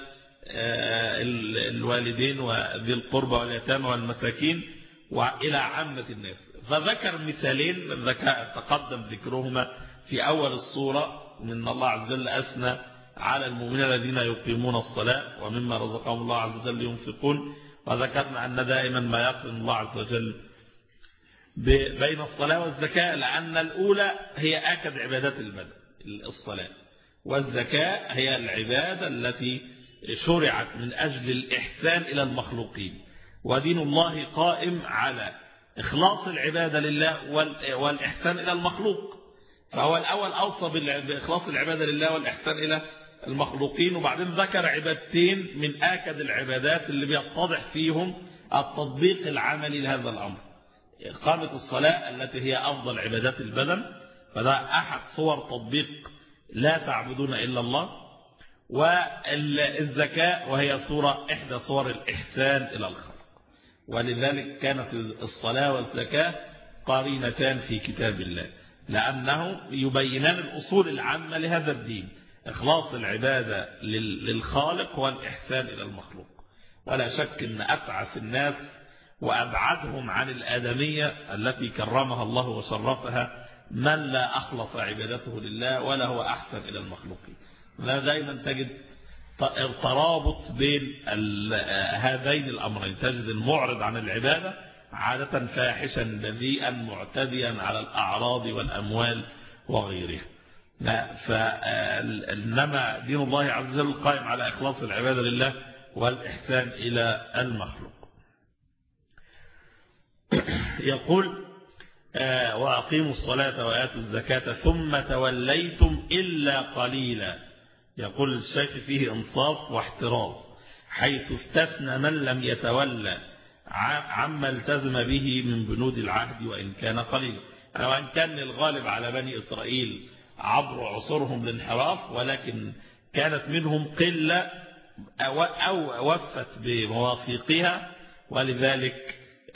الوالدين وذي القربى واليتامى والمساكين وإلى عامة الناس. فذكر مثالين تقدم ذكرهما في أول الصورة، من الله عز وجل أثنى على المؤمنين الذين يقيمون الصلاة ومما رزقهم الله عز وجل ينفقون. وذكرنا أن دائما ما يقرن الله عز وجل بين الصلاة والزكاة، لأن الأولى هي آكد عبادات البدن الصلاة، والزكاة هي العبادة التي شرعت من أجل الإحسان إلى المخلوقين، ودين الله قائم على إخلاص العبادة لله والإحسان إلى المخلوق. فهو الأول أوصى بإخلاص العبادة لله والإحسان إلى المخلوقين، وبعدين ذكر عبادتين من آكد العبادات اللي بيتضح فيهم التطبيق العملي لهذا الأمر: إقامة الصلاة التي هي أفضل عبادات البدن، فده أحد صور تطبيق لا تعبدون إلا الله، والزكاة وهي إحدى صور الإحسان إلى الخلق. ولذلك كانت الصلاة والزكاة قرينتان في كتاب الله، لأنه يبينان الأصول العامة لهذا الدين: إخلاص العبادة للخالق والإحسان إلى المخلوق. ولا شك أن أتعس الناس وأبعدهم عن الآدمية التي كرمها الله وشرفها من لا أخلص عبادته لله ولا هو أحسن إلى المخلوقين. لا دائما تجد ترابط بين هذين الأمرين، تجد المعرض عن العبادة عادة فاحشا بذيئا معتديا على الأعراض والأموال وغيرها. فإنما دين الله عز وجل قائم على إخلاص العبادة لله والإحسان إلى المخلوق. يقول: وأقيموا الصلاة وآتوا الزكاة ثم توليتم إلا قليلا. يقول الشيخ فيه إنصاف واحتراز، حيث استثنى من لم يتولى عما التزم به من بنود العهد وإن كان قليلا. وإن كان الغالب على بني إسرائيل عبر عصورهم الانحراف، ولكن كانت منهم قلة أو وفت بمواثيقها، ولذلك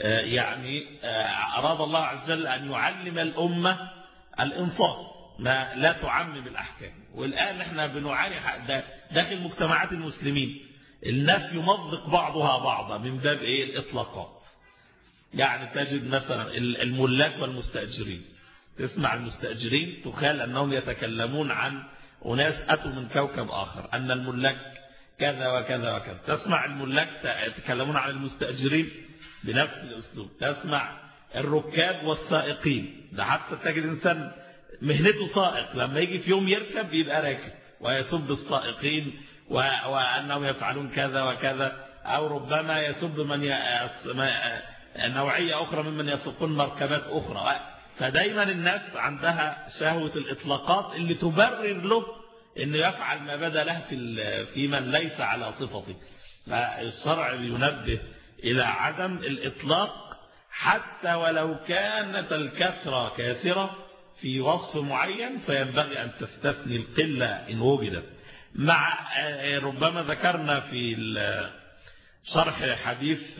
أراد الله عز وجل أن يعلم الأمة الإنصاف، ما لا تعمم الأحكام. والآن احنا بنعاني داخل مجتمعات المسلمين، الناس يمضق بعضها بعضا من باب الإطلاقات. تجد مثلا الملاك والمستأجرين، تسمع المستأجرين تخيل أنهم يتكلمون عن أناس أتوا من كوكب آخر، أن الملاك كذا وكذا وكذا. تسمع الملاك يتكلمون عن المستأجرين بنفس الأسلوب. تسمع الركاب والسائقين، ده حتى تجد إنسان مهنته سائق لما يجي في يوم يركب يبقى راكب ويسب السائقين وأنهم يفعلون كذا وكذا، أو ربما يسب نوعية أخرى ممن يسوقون مركبات أخرى. فدايما الناس عندها شهوة الإطلاقات اللي تبرر له أنه يفعل ما بدا له في من ليس على صفته. فالشرع ينبه إلى عدم الإطلاق، حتى ولو كانت الكثرة كاثرة في وصف معين، فينبغي أن تستثني القلة إن وجدت. مع ربما ذكرنا في شرح حديث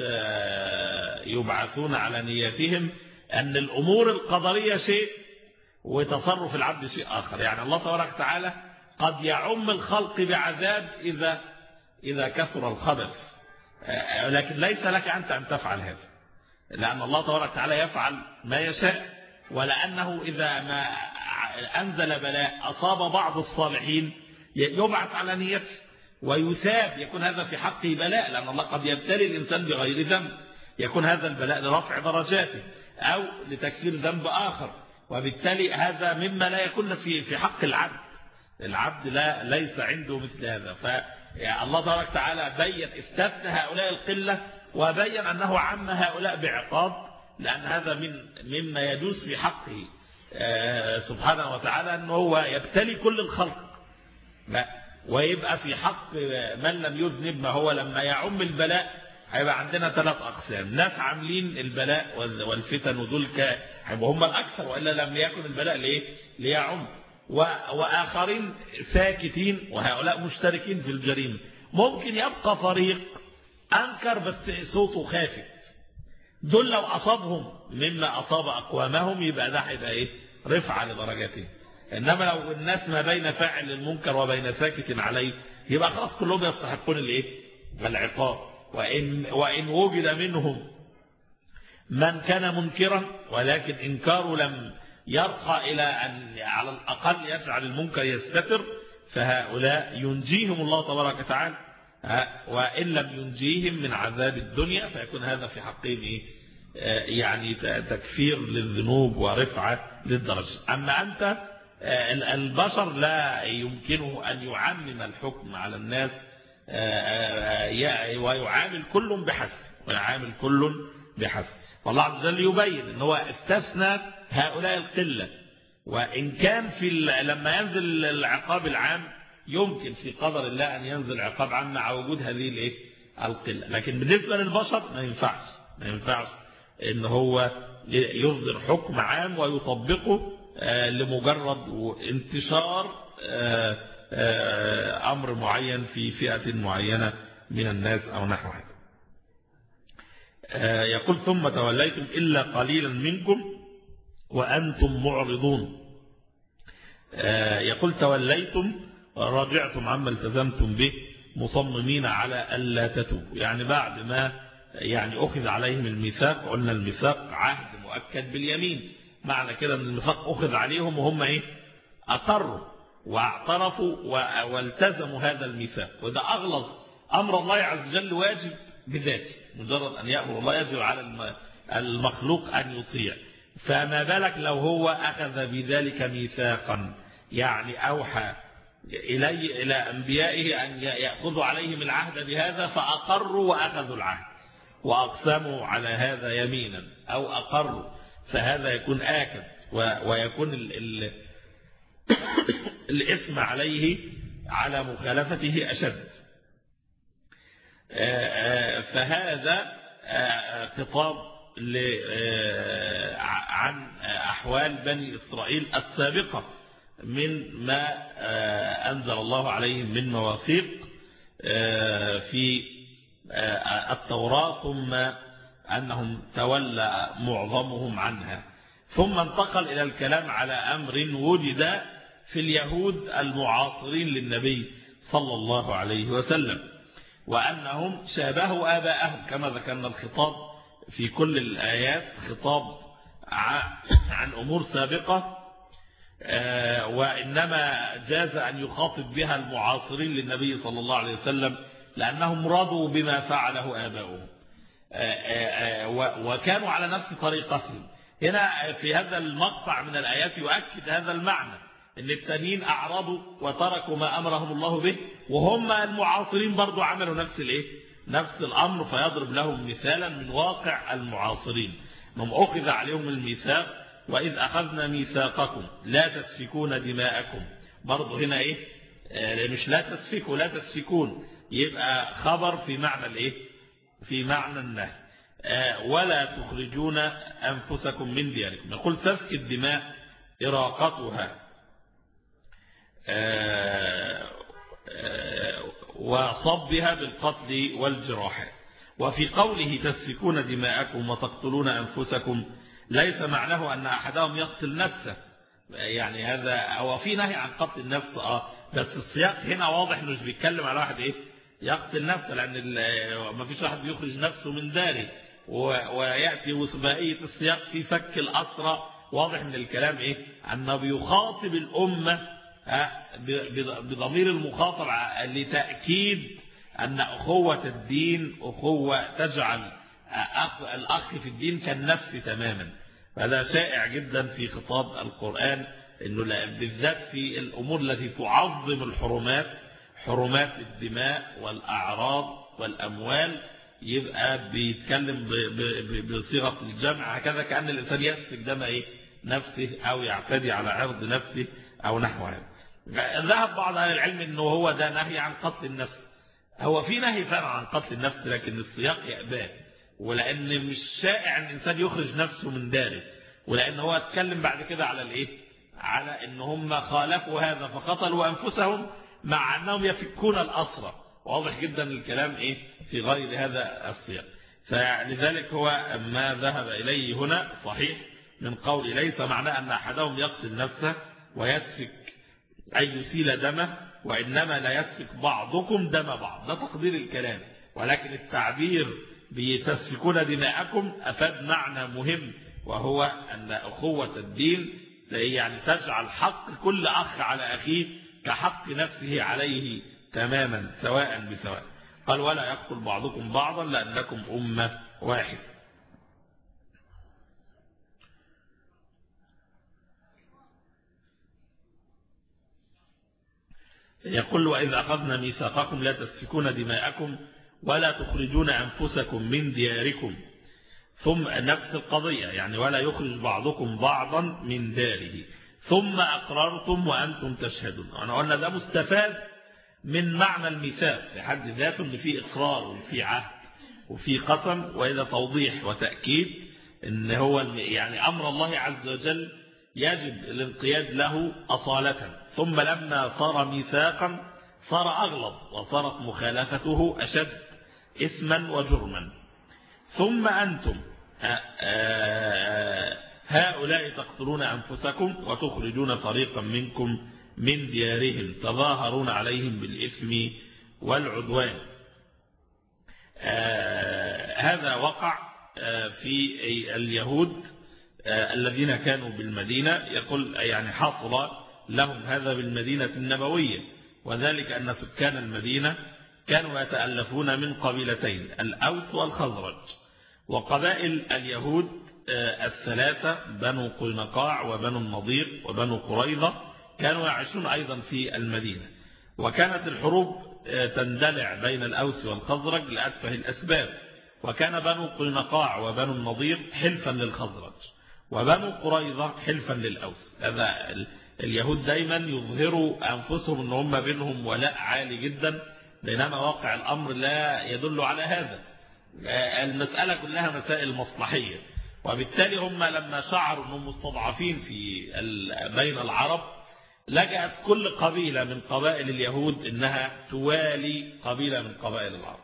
يبعثون على نياتهم أن الأمور القدرية شيء وتصرف العبد شيء آخر. الله تبارك وتعالى قد يعم الخلق بعذاب إذا كثر الخبث، لكن ليس لك أنت أن تفعل هذا، لأن الله تبارك وتعالى يفعل ما يشاء. ولأنه إذا ما أنزل بلاء أصاب بعض الصالحين يبعث على نيته ويثاب، يكون هذا في حقه بلاء، لأن الله قد يبتلي الإنسان بغير ذنب، يكون هذا البلاء لرفع درجاته أو لتكفير ذنب آخر، وبالتالي هذا مما لا يكون في حق العبد ليس عنده مثل هذا. فالله تبارك وتعالى بين استثنى هؤلاء القلة، وبين أنه عم هؤلاء بعقاب، لأن هذا مما يجوز في حقه سبحانه وتعالى، أنه هو يبتلي كل الخلق. ويبقى في حق من لم يذنب ما هو لما يعم البلاء هيبقى عندنا 3 أقسام: ناس عاملين البلاء والفتن ودول هيبقوا هم الأكثر، وإلا لم يكن البلاء ليعم، وآخرين ساكتين وهؤلاء مشتركين في الجريمة. ممكن يبقى فريق أنكر بس صوته خافت، دول لو أصابهم مما أصاب أقوامهم يبقى ده هيبقى رفع لدرجته. إنما لو الناس ما بين فاعل المنكر وبين ساكت عليه يبقى خلاص كلهم يستحقون العقاب. وإن وجد منهم من كان منكرا ولكن إنكاره لم يرقى إلى أن على الأقل يجعل المنكر يستتر، فهؤلاء ينجيهم الله تبارك وتعالى، وإن لم ينجيهم من عذاب الدنيا فيكون هذا في حقهم تكفير للذنوب ورفعة للدرجة. أما أنت البشر لا يمكنه أن يعمم الحكم على الناس ويعامل كل بحسب والله عز وجل يبين ان هو استثنى هؤلاء القلة، وإن كان لما ينزل العقاب العام يمكن في قدر الله أن ينزل عقاب عام مع وجود هذه القلة، لكن بالنسبة للبشر ما ينفعش ان هو يصدر حكم عام ويطبقه لمجرد انتشار أمر معين في فئة معينة من الناس أو نحو هذا. يقول ثم توليتم إلا قليلا منكم وأنتم معرضون. يقول توليتم رجعتم عما التزمتم به مصممين على ألا تتوبوا، يعني بعد ما أخذ عليهم الميثاق، قلنا الميثاق عهد مؤكد باليمين، معنى كده أن الميثاق أخذ عليهم وهم أقروا واعترفوا والتزموا هذا الميثاق، وده أغلظ أمر الله عز وجل واجب بذاته، مجرد أن يأمر الله يجب على المخلوق أن يطيع، فما بالك لو هو أخذ بذلك ميثاقا، يعني أوحى إلى أنبيائه أن يأخذوا عليهم العهد بهذا فأقروا وأخذوا العهد وأقسموا على هذا يمينا أو أقروا، فهذا يكون آكد ويكون الإثم عليه على مخالفته أشد. فهذا خطاب عن أحوال بني إسرائيل السابقة من ما أنزل الله عليهم من مواثيق في التوراة، ثم أنهم تولى معظمهم عنها، ثم انتقل إلى الكلام على أمر وجد في اليهود المعاصرين للنبي صلى الله عليه وسلم، وأنهم شابهوا آباءهم، كما ذكرنا الخطاب في كل الآيات خطاب عن أمور سابقة، وإنما جاز أن يخاطب بها المعاصرين للنبي صلى الله عليه وسلم لأنهم رضوا بما فعله آباؤهم وكانوا على نفس طريقتهم. هنا في هذا المقطع من الآيات يؤكد هذا المعنى، ان التانيين أعرضوا وتركوا ما أمرهم الله به، وهم المعاصرين برضو عملوا نفس الأمر، فيضرب لهم مثالا من واقع المعاصرين. هم أخذ عليهم الميثاق وإذ أخذنا ميثاقكم لا تسفكون دماءكم، برضو هنا مش لا تسفكون، يبقى خبر في معنى في معنى النهي. ولا تخرجون أنفسكم من دياركم. يقول سفك الدماء إراقتها وصبها بالقتل والجراحة. وفي قوله تسفكون دماءكم وتقتلون أنفسكم ليس معناه أن أحدهم يقتل نفسه، يعني هذا هو في نهي عن قتل النفس بس السياق هنا واضح مش بيتكلم على واحد يقتل نفسه، لأن ما فيش واحد بيخرج نفسه من داره، ويأتي وسبائية السياق في فك الأسرى، واضح من الكلام أنه بيخاطب الأمة بضمير المخاطب لتأكيد أن أخوة الدين أخوة تجعل الأخ في الدين كالنفس تماما. هذا شائع جدا في خطاب القرآن، إنه بالذات في الأمور التي تعظم الحرمات، حرمات الدماء والأعراض والأموال، يبقى بيتكلم بصيغة الجمع، هكذا كأن الإنسان يسفك دم نفسه أو يعتدي على عرض نفسه أو نحو هذا. ذهب بعض أهل العلم إنه هو ده نهي عن قتل النفس. هو في نهي فعلا عن قتل النفس، لكن السياق يأباه، ولأن مش شائع أن الإنسان يخرج نفسه من داره، ولأن هو اتكلم بعد كده على على إن هم خالفوا هذا فقتلوا أنفسهم مع أنهم يفكون الأسرى. واضح جدا الكلام في غير هذا السياق. فلذلك هو ما ذهب إليه هنا صحيح من قول ليس معنى أن أحدهم يقتل نفسه ويسفك أي يسيل دمه، وإنما لا يسفك بعضكم دم بعض، ده تقدير الكلام، ولكن التعبير بتسفكون دماءكم أفاد معنى مهم، وهو أن أخوة الدين يعني تجعل حق كل أخ على أخيه كحق نفسه عليه تماما سواء بسواء. قال ولا يقتل بعضكم بعضا لأنكم أمة واحد. يقول وإذا أخذنا ميثاقكم لا تسفكون دماءكم ولا تخرجون أنفسكم من دياركم، ثم نفس القضية يعني ولا يخرج بعضكم بعضا من داره ثم أقررتم وأنتم تشهدون. أنا قلنا ده مستفاد من معنى الميثاق في حد ذاته، إن في إقرار وفي عهد وفي قسم، وإذا توضيح وتأكيد إن هو يعني أمر الله عز وجل يجب الانقياد له أصالة، ثم لما صار ميثاقا صار أغلظ وصارت مخالفته أشد إثما وجرما. ثم أنتم هؤلاء تقتلون أنفسكم وتخرجون فريقا منكم من ديارهم تظاهرون عليهم بالإثم والعدوان. هذا وقع في اليهود الذين كانوا بالمدينة. يقول يعني حصل لهم هذا بالمدينة النبوية، وذلك أن سكان المدينة كانوا يتألفون من قبيلتين الأوس والخزرج، وقبائل اليهود الثلاثة بنو قينقاع وبنو النضير وبنو قريظة كانوا يعيشون أيضا في المدينة، وكانت الحروب تندلع بين الأوس والخزرج لأتفه الأسباب، وكان بنو قينقاع وبنو النضير حلفا للخزرج وبنو قريظة حلفا للأوس. هذا اليهود دايما يظهروا أنفسهم أن هم بينهم ولاء عالي جدا، بينما واقع الأمر لا يدل على هذا. المسألة كلها مسائل مصلحية، وبالتالي هم لما شعروا أنهم مستضعفين في بين العرب لجأت كل قبيلة من قبائل اليهود أنها توالي قبيلة من قبائل العرب.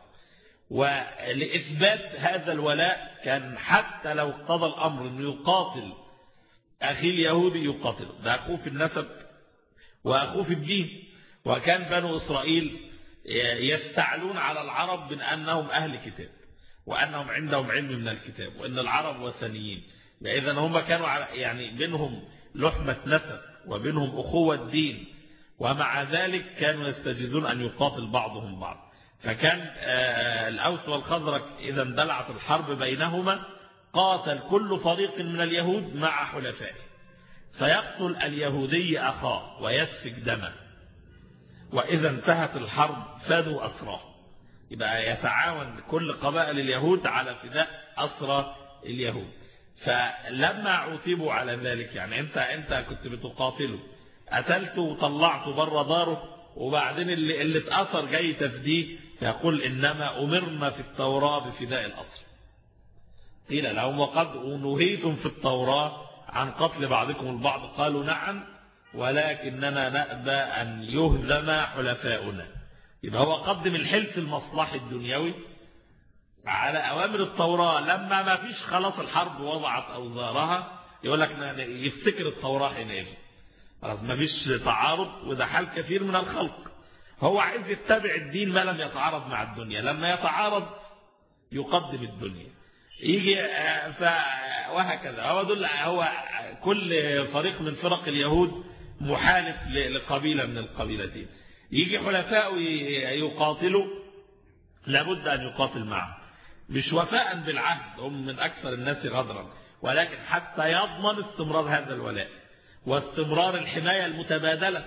ولإثبات هذا الولاء كان حتى لو اقتضى الأمر أنه يقاتل أخي اليهودي يقاتله، ده أخوه في النسب وأخوه في الدين. وكان بنو إسرائيل يستعلون على العرب من أنهم أهل كتاب وأنهم عندهم علم من الكتاب وأن العرب وثنيين، إذن هم كانوا يعني بينهم لحمة نسب وبينهم أخوة دين، ومع ذلك كانوا يستجيزون أن يقاتل بعضهم بعض. فكان الأوس والخزرج إذا اندلعت الحرب بينهما قاتل كل فريق من اليهود مع حلفائه، فيقتل اليهودي أخاه ويسفك دمه، وإذا انتهت الحرب فادوا أسراه. يبقى يتعاون كل قبائل اليهود على فداء أسرى اليهود. فلما عوتبوا على ذلك، يعني أنت كنت بتقاتله، قتلته وطلعته بره داره، وبعدين اللي اتأثر جاي تفديه، يقول إنما أمرنا في التوراة بفداء الأسرى. قيل لهم وقد نهيتم في التوراة عن قتل بعضكم البعض، قالوا نعم ولكننا نأبى أن يهزم حلفاؤنا. يبقى هو قدم الحلف المصلحي الدنيوي على أوامر التوراة. لما ما فيش خلاص الحرب وضعت أوزارها، يقول لك يفتكر التوراة حينئذ خلاص ما فيش تعارض، وده حال كثير من الخلق. هو عايز يتبع الدين ما لم يتعارض مع الدنيا، لما يتعارض يقدم الدنيا يجي وهكذا. هو كل فريق من فرق اليهود محالف لقبيلة من القبيلتين، يجي حلفاء يقاتلوا لابد أن يقاتل معه، مش وفاء بالعهد، هم من أكثر الناس غدرا، ولكن حتى يضمن استمرار هذا الولاء واستمرار الحماية المتبادلة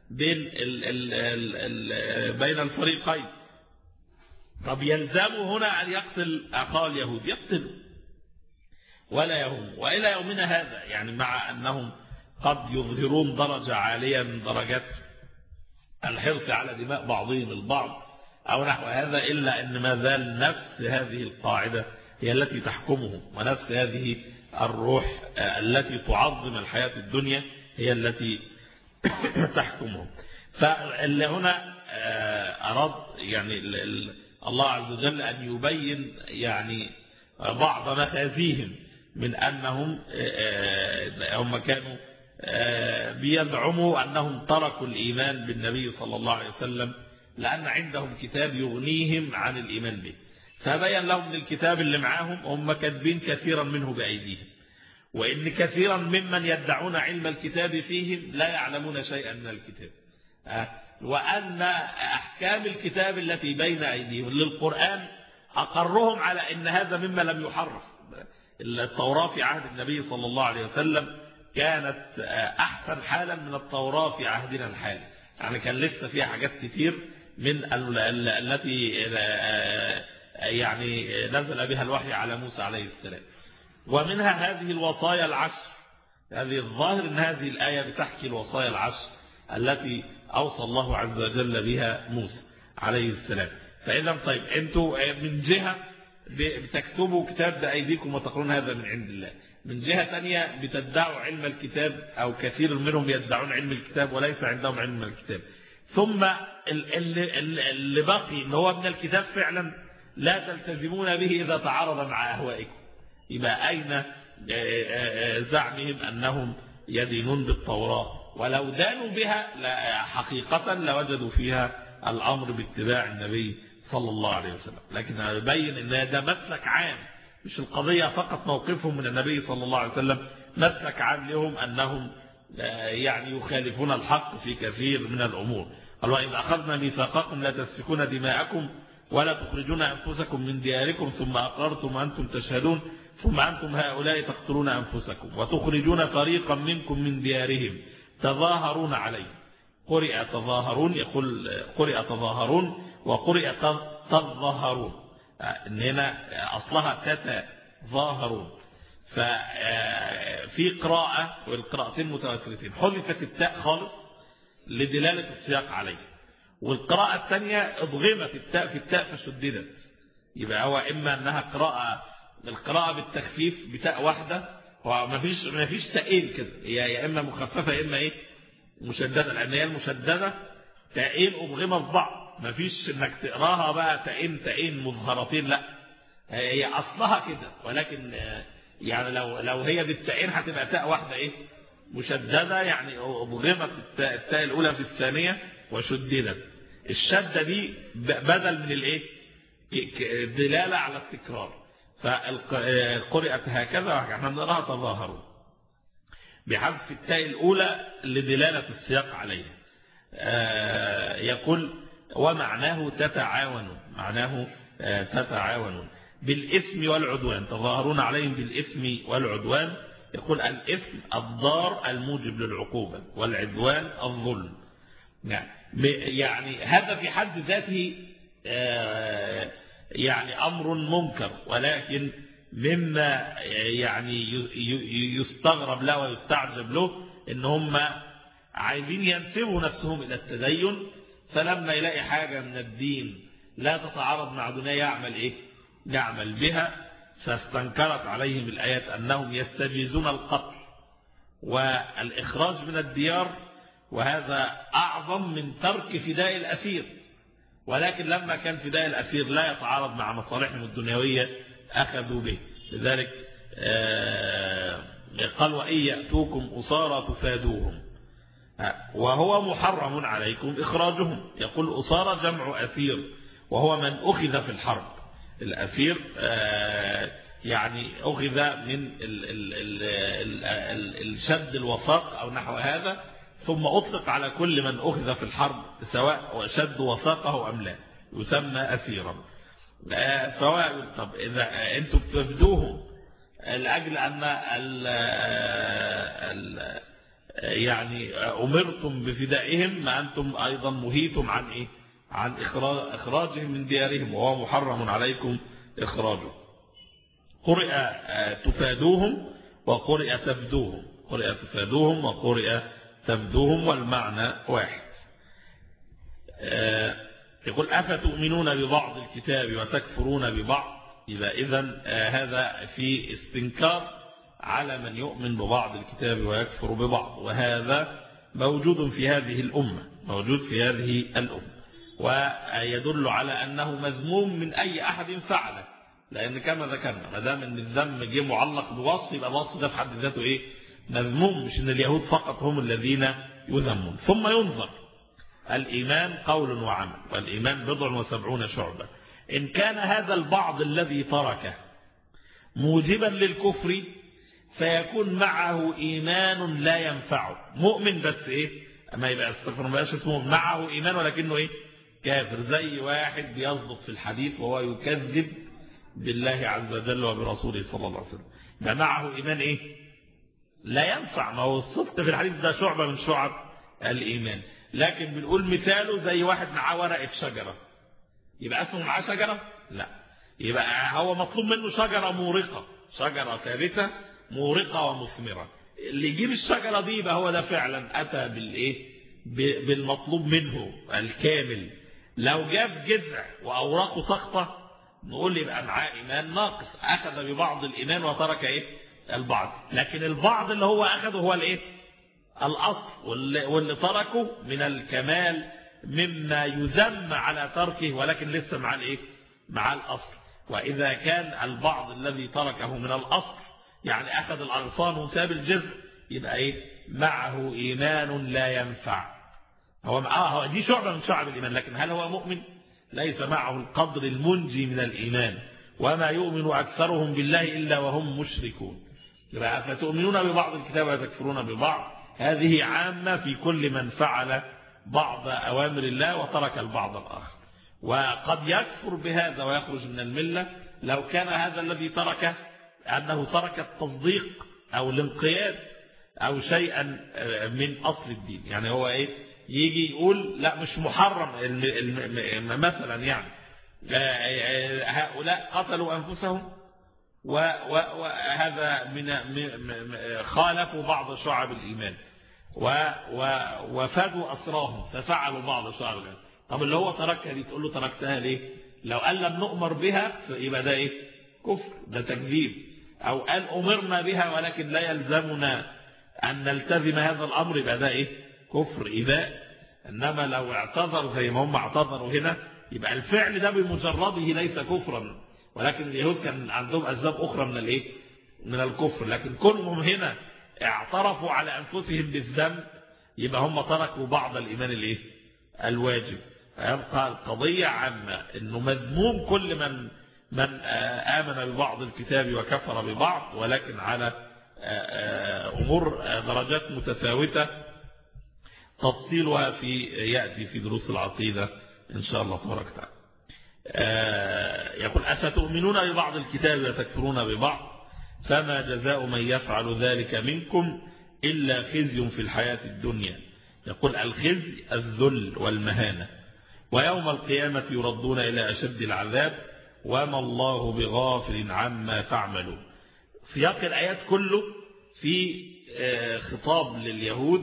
بين الفريقين. طب يلزمه هنا أن يقتل أخاه اليهود، يقتله ولا يهم. وإلى يومنا هذا يعني مع أنهم قد يظهرون درجة عالية من درجات الحرص على دماء بعضهم البعض أو نحو هذا، إلا أن ما زال نفس هذه القاعدة هي التي تحكمهم، ونفس هذه الروح التي تعظم الحياة الدنيا هي التي تحكمهم. فاللي هنا أراد يعني الله عز وجل أن يبين يعني بعض مخازيهم من أنهم هم كانوا بيزعموا أنهم تركوا الإيمان بالنبي صلى الله عليه وسلم لأن عندهم كتاب يغنيهم عن الإيمان به، فبين لهم الكتاب اللي معاهم هم كاتبين كثيرا منه بأيديهم، وإن كثيرا ممن يدعون علم الكتاب فيهم لا يعلمون شيئا من الكتاب، وأن أحكام الكتاب التي بين أيديهم للقرآن أقرهم على أن هذا مما لم يحرف. التوراة في عهد النبي صلى الله عليه وسلم كانت أحسن حالا من التوراة في عهدنا الحالي، يعني كان لسه فيها حاجات كتير من التي يعني نزل بها الوحي على موسى عليه السلام. ومنها هذه الوصايا العشر. هذه الظاهر أن هذه الآية بتحكي الوصايا العشر التي أوصى الله عز وجل بها موسى عليه السلام. فإذا طيب أنتوا من جهة بتكتبوا كتاب بأيديكم وتقولون هذا من عند الله، من جهة تانية بتدعوا علم الكتاب، أو كثير منهم يدعون علم الكتاب وليس عندهم علم الكتاب. ثم اللي باقي اللي هو من الكتاب فعلا لا تلتزمون به إذا تعارض مع أهوائكم. يبقى أين زعمهم أنهم يدينون بالتوراة؟ ولو دانوا بها حقيقة لوجدوا فيها الأمر باتباع النبي صلى الله عليه وسلم. لكن يبين أن ده مسلك عام، مش القضية فقط موقفهم من النبي صلى الله عليه وسلم، مسلك عام لهم أنهم يعني يخالفون الحق في كثير من الأمور. قال وإذ أخذنا ميثاقكم لا تسفكون دماءكم ولا تخرجون أنفسكم من دياركم ثم أقررتم وأنتم تشهدون ثم أنتم هؤلاء تقتلون أنفسكم وتخرجون فريقا منكم من ديارهم تظاهرون عليه. قرئ تظاهرون، يقول قرئ تظاهرون وقرئ تظاهرون، إن هنا أصلها تتظاهرون. ففي قراءة والقراءتين متواترتين حذفت التاء خالص لدلالة السياق عليه، والقراءة الثانية اضغمت التاء في التاء فشددت. يبقى هو إما أنها القراءة بالتخفيف بتاء واحدة، هو ما فيش تاءين كده، يا إما مخففة يا إما مشددة، لأن هي المشددة تاءين أضغمة في بعض، ما فيش إنك تقراها بقى تاءين مظهرتين، لا هي أصلها كده، ولكن يعني لو هي بالتاءين هتبقى تاء واحدة مشددة، يعني أضغمت التاء الأولى في الثانية وشددت. الشدة دي بدل من دلالة على التكرار، فقرأت هكذا احنا نراها تظاهروا بحذف التاء الأولى لدلالة السياق عليها. يقول ومعناه تتعاونون، معناه تتعاونون بالإثم والعدوان، تظاهرون عليهم بالإثم والعدوان. يقول الإثم الضار الموجب للعقوبة والعدوان الظلم. يعني هذا في حد ذاته يعني أمر منكر، ولكن مما يعني يستغرب له ويستعجب له إن هم عايزين ينسبوا نفسهم إلى التدين، فلما يلاقي حاجة من الدين لا تتعارض مع دنيا يعمل بها. فاستنكرت عليهم الآيات أنهم يستجيزون القتل والإخراج من الديار، وهذا أعظم من ترك فداء الأسير، ولكن لما كان فداء الأسير لا يتعارض مع مصالحهم الدنيوية أخذوا به. لذلك قال وإن يأتوكم أسارى تفادوهم وهو محرم عليكم إخراجهم. يقول أسارى جمع أسير وهو من أخذ في الحرب. الأسير يعني أخذ من الشد الوثاق أو نحو هذا، ثم أطلق على كل من أخذ في الحرب سواء شد وثاقه أم لا، يسمى أسيرا. سواء طب إذا أنتم بتفدوهم لأجل أن يعني أمرتم بفدائهم، ما أنتم أيضا مهيتم عن إخراجهم من ديارهم وهو محرم عليكم إخراجه. قرئ تفادوهم وقرئ تفدوهم، قرئ تفادوهم وقرئ تفدوهم والمعنى واحد. يقول أفتؤمنون ببعض الكتاب وتكفرون ببعض. إذن هذا في استنكار على من يؤمن ببعض الكتاب ويكفر ببعض، وهذا موجود في هذه الأمة، موجود في هذه الأمة، ويدل على أنه مذموم من أي أحد فعله، لأن كما ذكرنا ما دام ان الذم جه معلق بوصف يبقى الوصف ده في حد ذاته مذموم، مش ان اليهود فقط هم الذين يذمون. ثم ينظر الإيمان قول وعمل، والإيمان 70 شعبة. إن كان هذا البعض الذي تركه موجبا للكفر فيكون معه إيمان لا ينفعه، مؤمن بس أما يبقى استغفر ما اسمه معه إيمان ولكنه كافر، زي واحد بيصدق في الحديث وهو يكذب بالله عز وجل وبرسوله صلى الله عليه وسلم، ده معه إيمان لا ينفع. ما هو الصدق في الحديث ده شعبة من شعب الإيمان. لكن بنقول مثاله زي واحد معاه ورقة شجرة، يبقى اسمه معاه شجرة؟ لا، يبقى هو مطلوب منه شجرة مورقة، شجرة ثابتة مورقة ومثمرة. اللي يجيب الشجرة دي يبقى هو ده فعلا أتى بالمطلوب منه الكامل. لو جاب جذع وأوراقه سقطة نقول يبقى معاه إيمان ناقص، أخذ ببعض الإيمان وترك البعض. لكن البعض اللي هو أخذه هو الأصل، واللي تركه من الكمال مما يذم على تركه، ولكن لسه مع الأصل. وإذا كان البعض الذي تركه من الأصل يعني أخذ الأغصان وساب الجزء، يبقى معه إيمان لا ينفع. هو دي شعبة من شعب الإيمان، لكن هل هو مؤمن؟ ليس معه القدر المنجي من الإيمان. وما يؤمن أكثرهم بالله إلا وهم مشركون. يبقى فتؤمنون ببعض الكتاب وتكفرون ببعض، هذه عامة في كل من فعل بعض أوامر الله وترك البعض الآخر. وقد يكفر بهذا ويخرج من الملة لو كان هذا الذي تركه أنه ترك التصديق أو الانقياد أو شيئا من أصل الدين. يعني هو يجي يقول لا مش محرم مثلا، يعني هؤلاء قتلوا أنفسهم وهذا خالفوا بعض شعب الإيمان وفادوا أسراهم ففعلوا بعض شعب الإيمان. طب اللي هو تركها دي تقول له تركتها ليه؟ لو قال لم نؤمر بها يبقى ده كفر، ده تكذيب. أو قال أمرنا بها ولكن لا يلزمنا أن نلتزم هذا الأمر، يبقى ده كفر إباء. إنما لو اعتذر زي ما هم اعتذروا هنا يبقى الفعل ده بمجرده ليس كفرا، ولكن اليهود كان عندهم أسباب أخرى من الكفر. لكن كلهم هنا اعترفوا على أنفسهم بالذنب، يبقى هم تركوا بعض الإيمان الواجب. فيبقى القضية عامة إنه مذموم كل من آمن ببعض الكتاب وكفر ببعض، ولكن على أمور درجات متفاوتة تفصيلها يأتي في دروس العقيدة إن شاء الله تبارك وتعالى. يقول أفتؤمنون ببعض الكتاب وتكفرون ببعض فما جزاء من يفعل ذلك منكم إلا خزي في الحياة الدنيا. يقول الخزي الذل والمهانة، ويوم القيامة يردون إلى أشد العذاب وما الله بغافل عما تعملون. سياق الآيات كله في خطاب لليهود،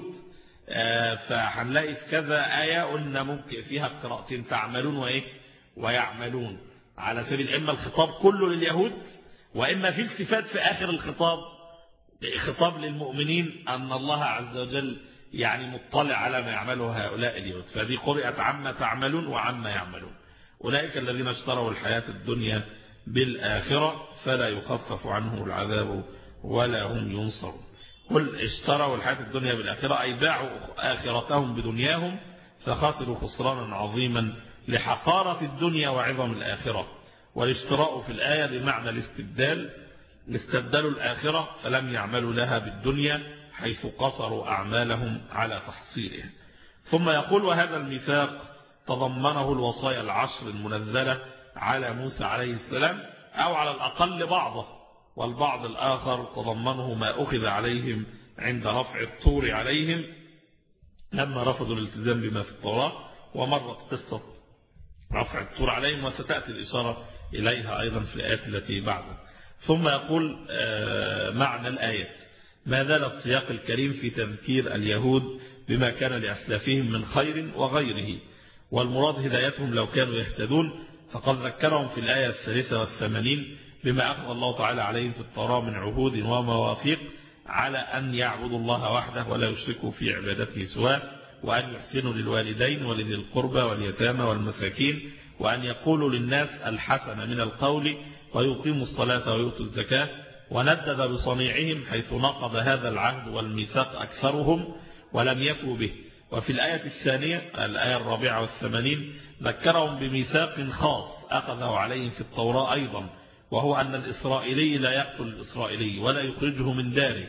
فهنلاقي في كذا آية قلنا ممكن فيها قراءتين تعملون ويعملون، على سبيل إما الخطاب كله لليهود وإما في الصفات في آخر الخطاب خطاب للمؤمنين أن الله عز وجل يعني مطلع على ما يعمله هؤلاء اليهود. فدي قرئت عما تعملون وعما يعملون. أولئك الذين اشتروا الحياة الدنيا بالآخرة فلا يخفف عنهم العذاب ولا هم ينصرون. قل اشتروا الحياة الدنيا بالآخرة أي باعوا آخرتهم بدنياهم فخسروا خسرانا عظيما لحقارة الدنيا وعظم الآخرة. والاشتراء في الآية بمعنى الاستبدال، استبدلوا الآخرة فلم يعملوا لها بالدنيا حيث قصروا أعمالهم على تحصيلها. ثم يقول وهذا الميثاق تضمنه الوصايا العشر المنزلة على موسى عليه السلام أو على الأقل بعضه، والبعض الآخر تضمنه ما أخذ عليهم عند رفع الطور عليهم لما رفضوا الالتزام بما في التوراة، ومرت قصة رفع الطور عليهم وستأتي الإشارة إليها أيضا في الآيات التي بعدها. ثم يقول معنى الآية ما زال السياق الكريم في تذكير اليهود بما كان لأسلافهم من خير وغيره، والمراد هدايتهم لو كانوا يهتدون، فقد ذكرهم في الآية 83 بما أخذ الله تعالى عليهم في التوراة من عهود ومواثيق على أن يعبدوا الله وحده ولا يشركوا في عبادته سواه، وأن يحسنوا للوالدين ولذي القربى واليتامى والمساكين، وأن يقولوا للناس الحسن من القول ويقيموا الصلاة ويؤتوا الزكاة. وندد بصنيعهم حيث نقض هذا العهد والميثاق أكثرهم ولم يكوا به. وفي الآية الثانية الآية 84 ذكرهم بميثاق خاص أخذه عليهم في التوراة أيضا، وهو أن الإسرائيلي لا يقتل الإسرائيلي ولا يخرجه من داره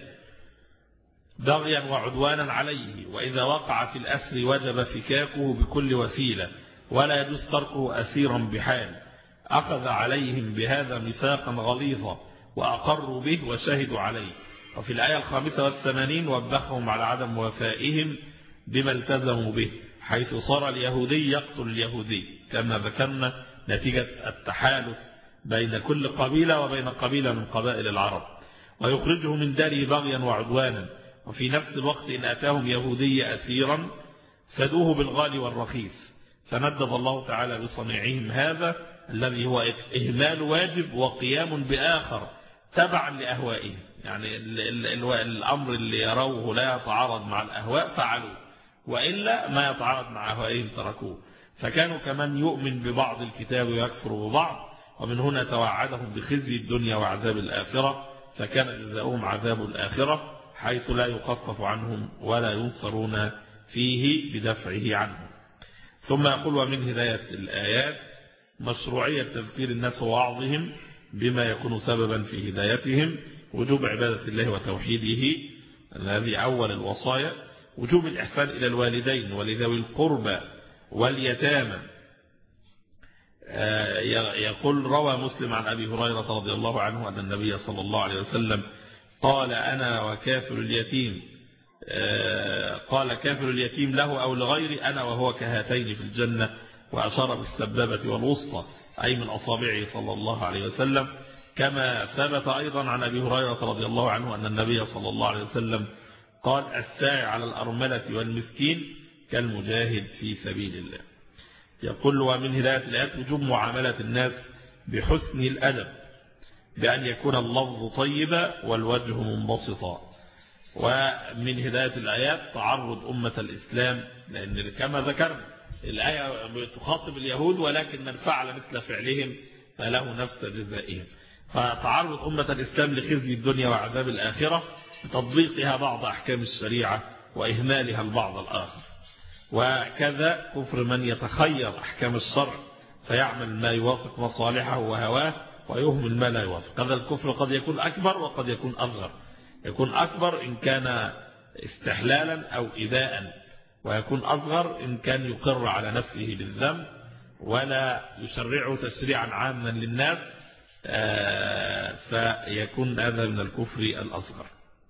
بغيا وعدوانا عليه، وإذا وقع في الأسر وجب فكاكه بكل وسيلة ولا يجوز تركه أسيرا بحال. أخذ عليهم بهذا ميثاقا غليظا وأقروا به وشهدوا عليه. وفي الآية 85 وبخهم على عدم وفائهم بما التزموا به، حيث صار اليهودي يقتل اليهودي كما ذكرنا نتيجة التحالف بين كل قبيلة وبين قبيلة من قبائل العرب، ويخرجه من داره بغيا وعدوانا. وفي نفس الوقت إن أتاهم يهودي أسيرا فدوه بالغالي والرخيص، فندد الله تعالى بصنيعهم هذا الذي هو إهمال واجب وقيام بآخر تبعا لأهوائهم. يعني الأمر اللي يروه لا يتعارض مع الأهواء فعلوه، وإلا ما يتعارض مع أهوائهم تركوه. فكانوا كمان يؤمن ببعض الكتاب ويكفر ببعض، ومن هنا توعدهم بخزي الدنيا وعذاب الآخرة، فكان جزاؤهم عذاب الآخرة حيث لا يخفف عنهم ولا ينصرون فيه بدفعه عنهم. ثم يقول: ومن هداية الآيات مشروعية تذكير الناس ووعظهم بما يكون سببا في هدايتهم، وجوب عبادة الله وتوحيده الذي أول الوصايا، وجوب الإحسان إلى الوالدين ولذوي القربى واليتامى. يقول: روى مسلم عن أبي هريرة رضي الله عنه أن النبي صلى الله عليه وسلم قال: أنا وكافل اليتيم، قال: كافل اليتيم له أو لغيري أنا وهو كهاتين في الجنة، وأشار بالسبابة والوسطى أي من أصابعه صلى الله عليه وسلم. كما ثبت أيضا عن أبي هريرة رضي الله عنه أن النبي صلى الله عليه وسلم قال: الساعي على الأرملة والمسكين كالمجاهد في سبيل الله. يقول: ومن هداية الآيات وجوب معاملة الناس بحسن الأدب، بأن يكون اللفظ طيبا والوجه منبسطا. ومن هداية الآيات تعرض أمة الإسلام، لأن كما ذكرنا الآية تخاطب اليهود، ولكن من فعل مثل فعلهم فله نفس جزائهم. فتعرض أمة الإسلام لخزي الدنيا وعذاب الآخرة بتطبيقها بعض أحكام الشريعة وإهمالها البعض الآخر. وكذا كفر من يتخير أحكام الشرع فيعمل ما يوافق مصالحه وهواه ويهمل ما لا يوافق. هذا الكفر قد يكون أكبر وقد يكون أصغر. يكون أكبر إن كان استحلالا أو إداء، ويكون أصغر إن كان يقر على نفسه بالذنب ولا يشرعه تشريعا عاما للناس، فيكون هذا من الكفر الأصغر.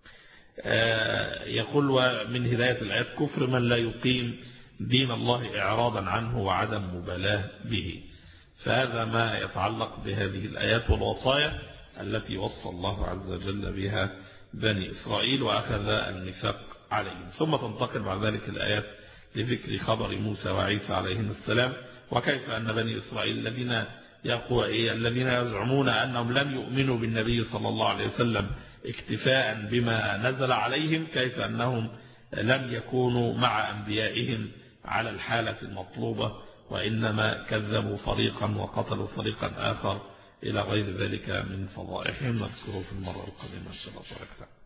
يقول: ومن هداية الآيات كفر من لا يقيم دين الله إعراضا عنه وعدم مبالاة به. فهذا ما يتعلق بهذه الآيات والوصايا التي وصى الله عز وجل بها بني إسرائيل وأخذ الميثاق عليهم. ثم تنتقل بعد ذلك الآيات لذكر خبر موسى وعيسى عليهم السلام، وكيف أن بني إسرائيل الذين يزعمون أنهم لم يؤمنوا بالنبي صلى الله عليه وسلم اكتفاء بما نزل عليهم، كيف أنهم لم يكونوا مع أنبيائهم على الحالة المطلوبة، وإنما كذبوا فريقا وقتلوا فريقا آخر إلى غير ذلك من فضائحهم. نذكره في المرة القادمة إن شاء الله.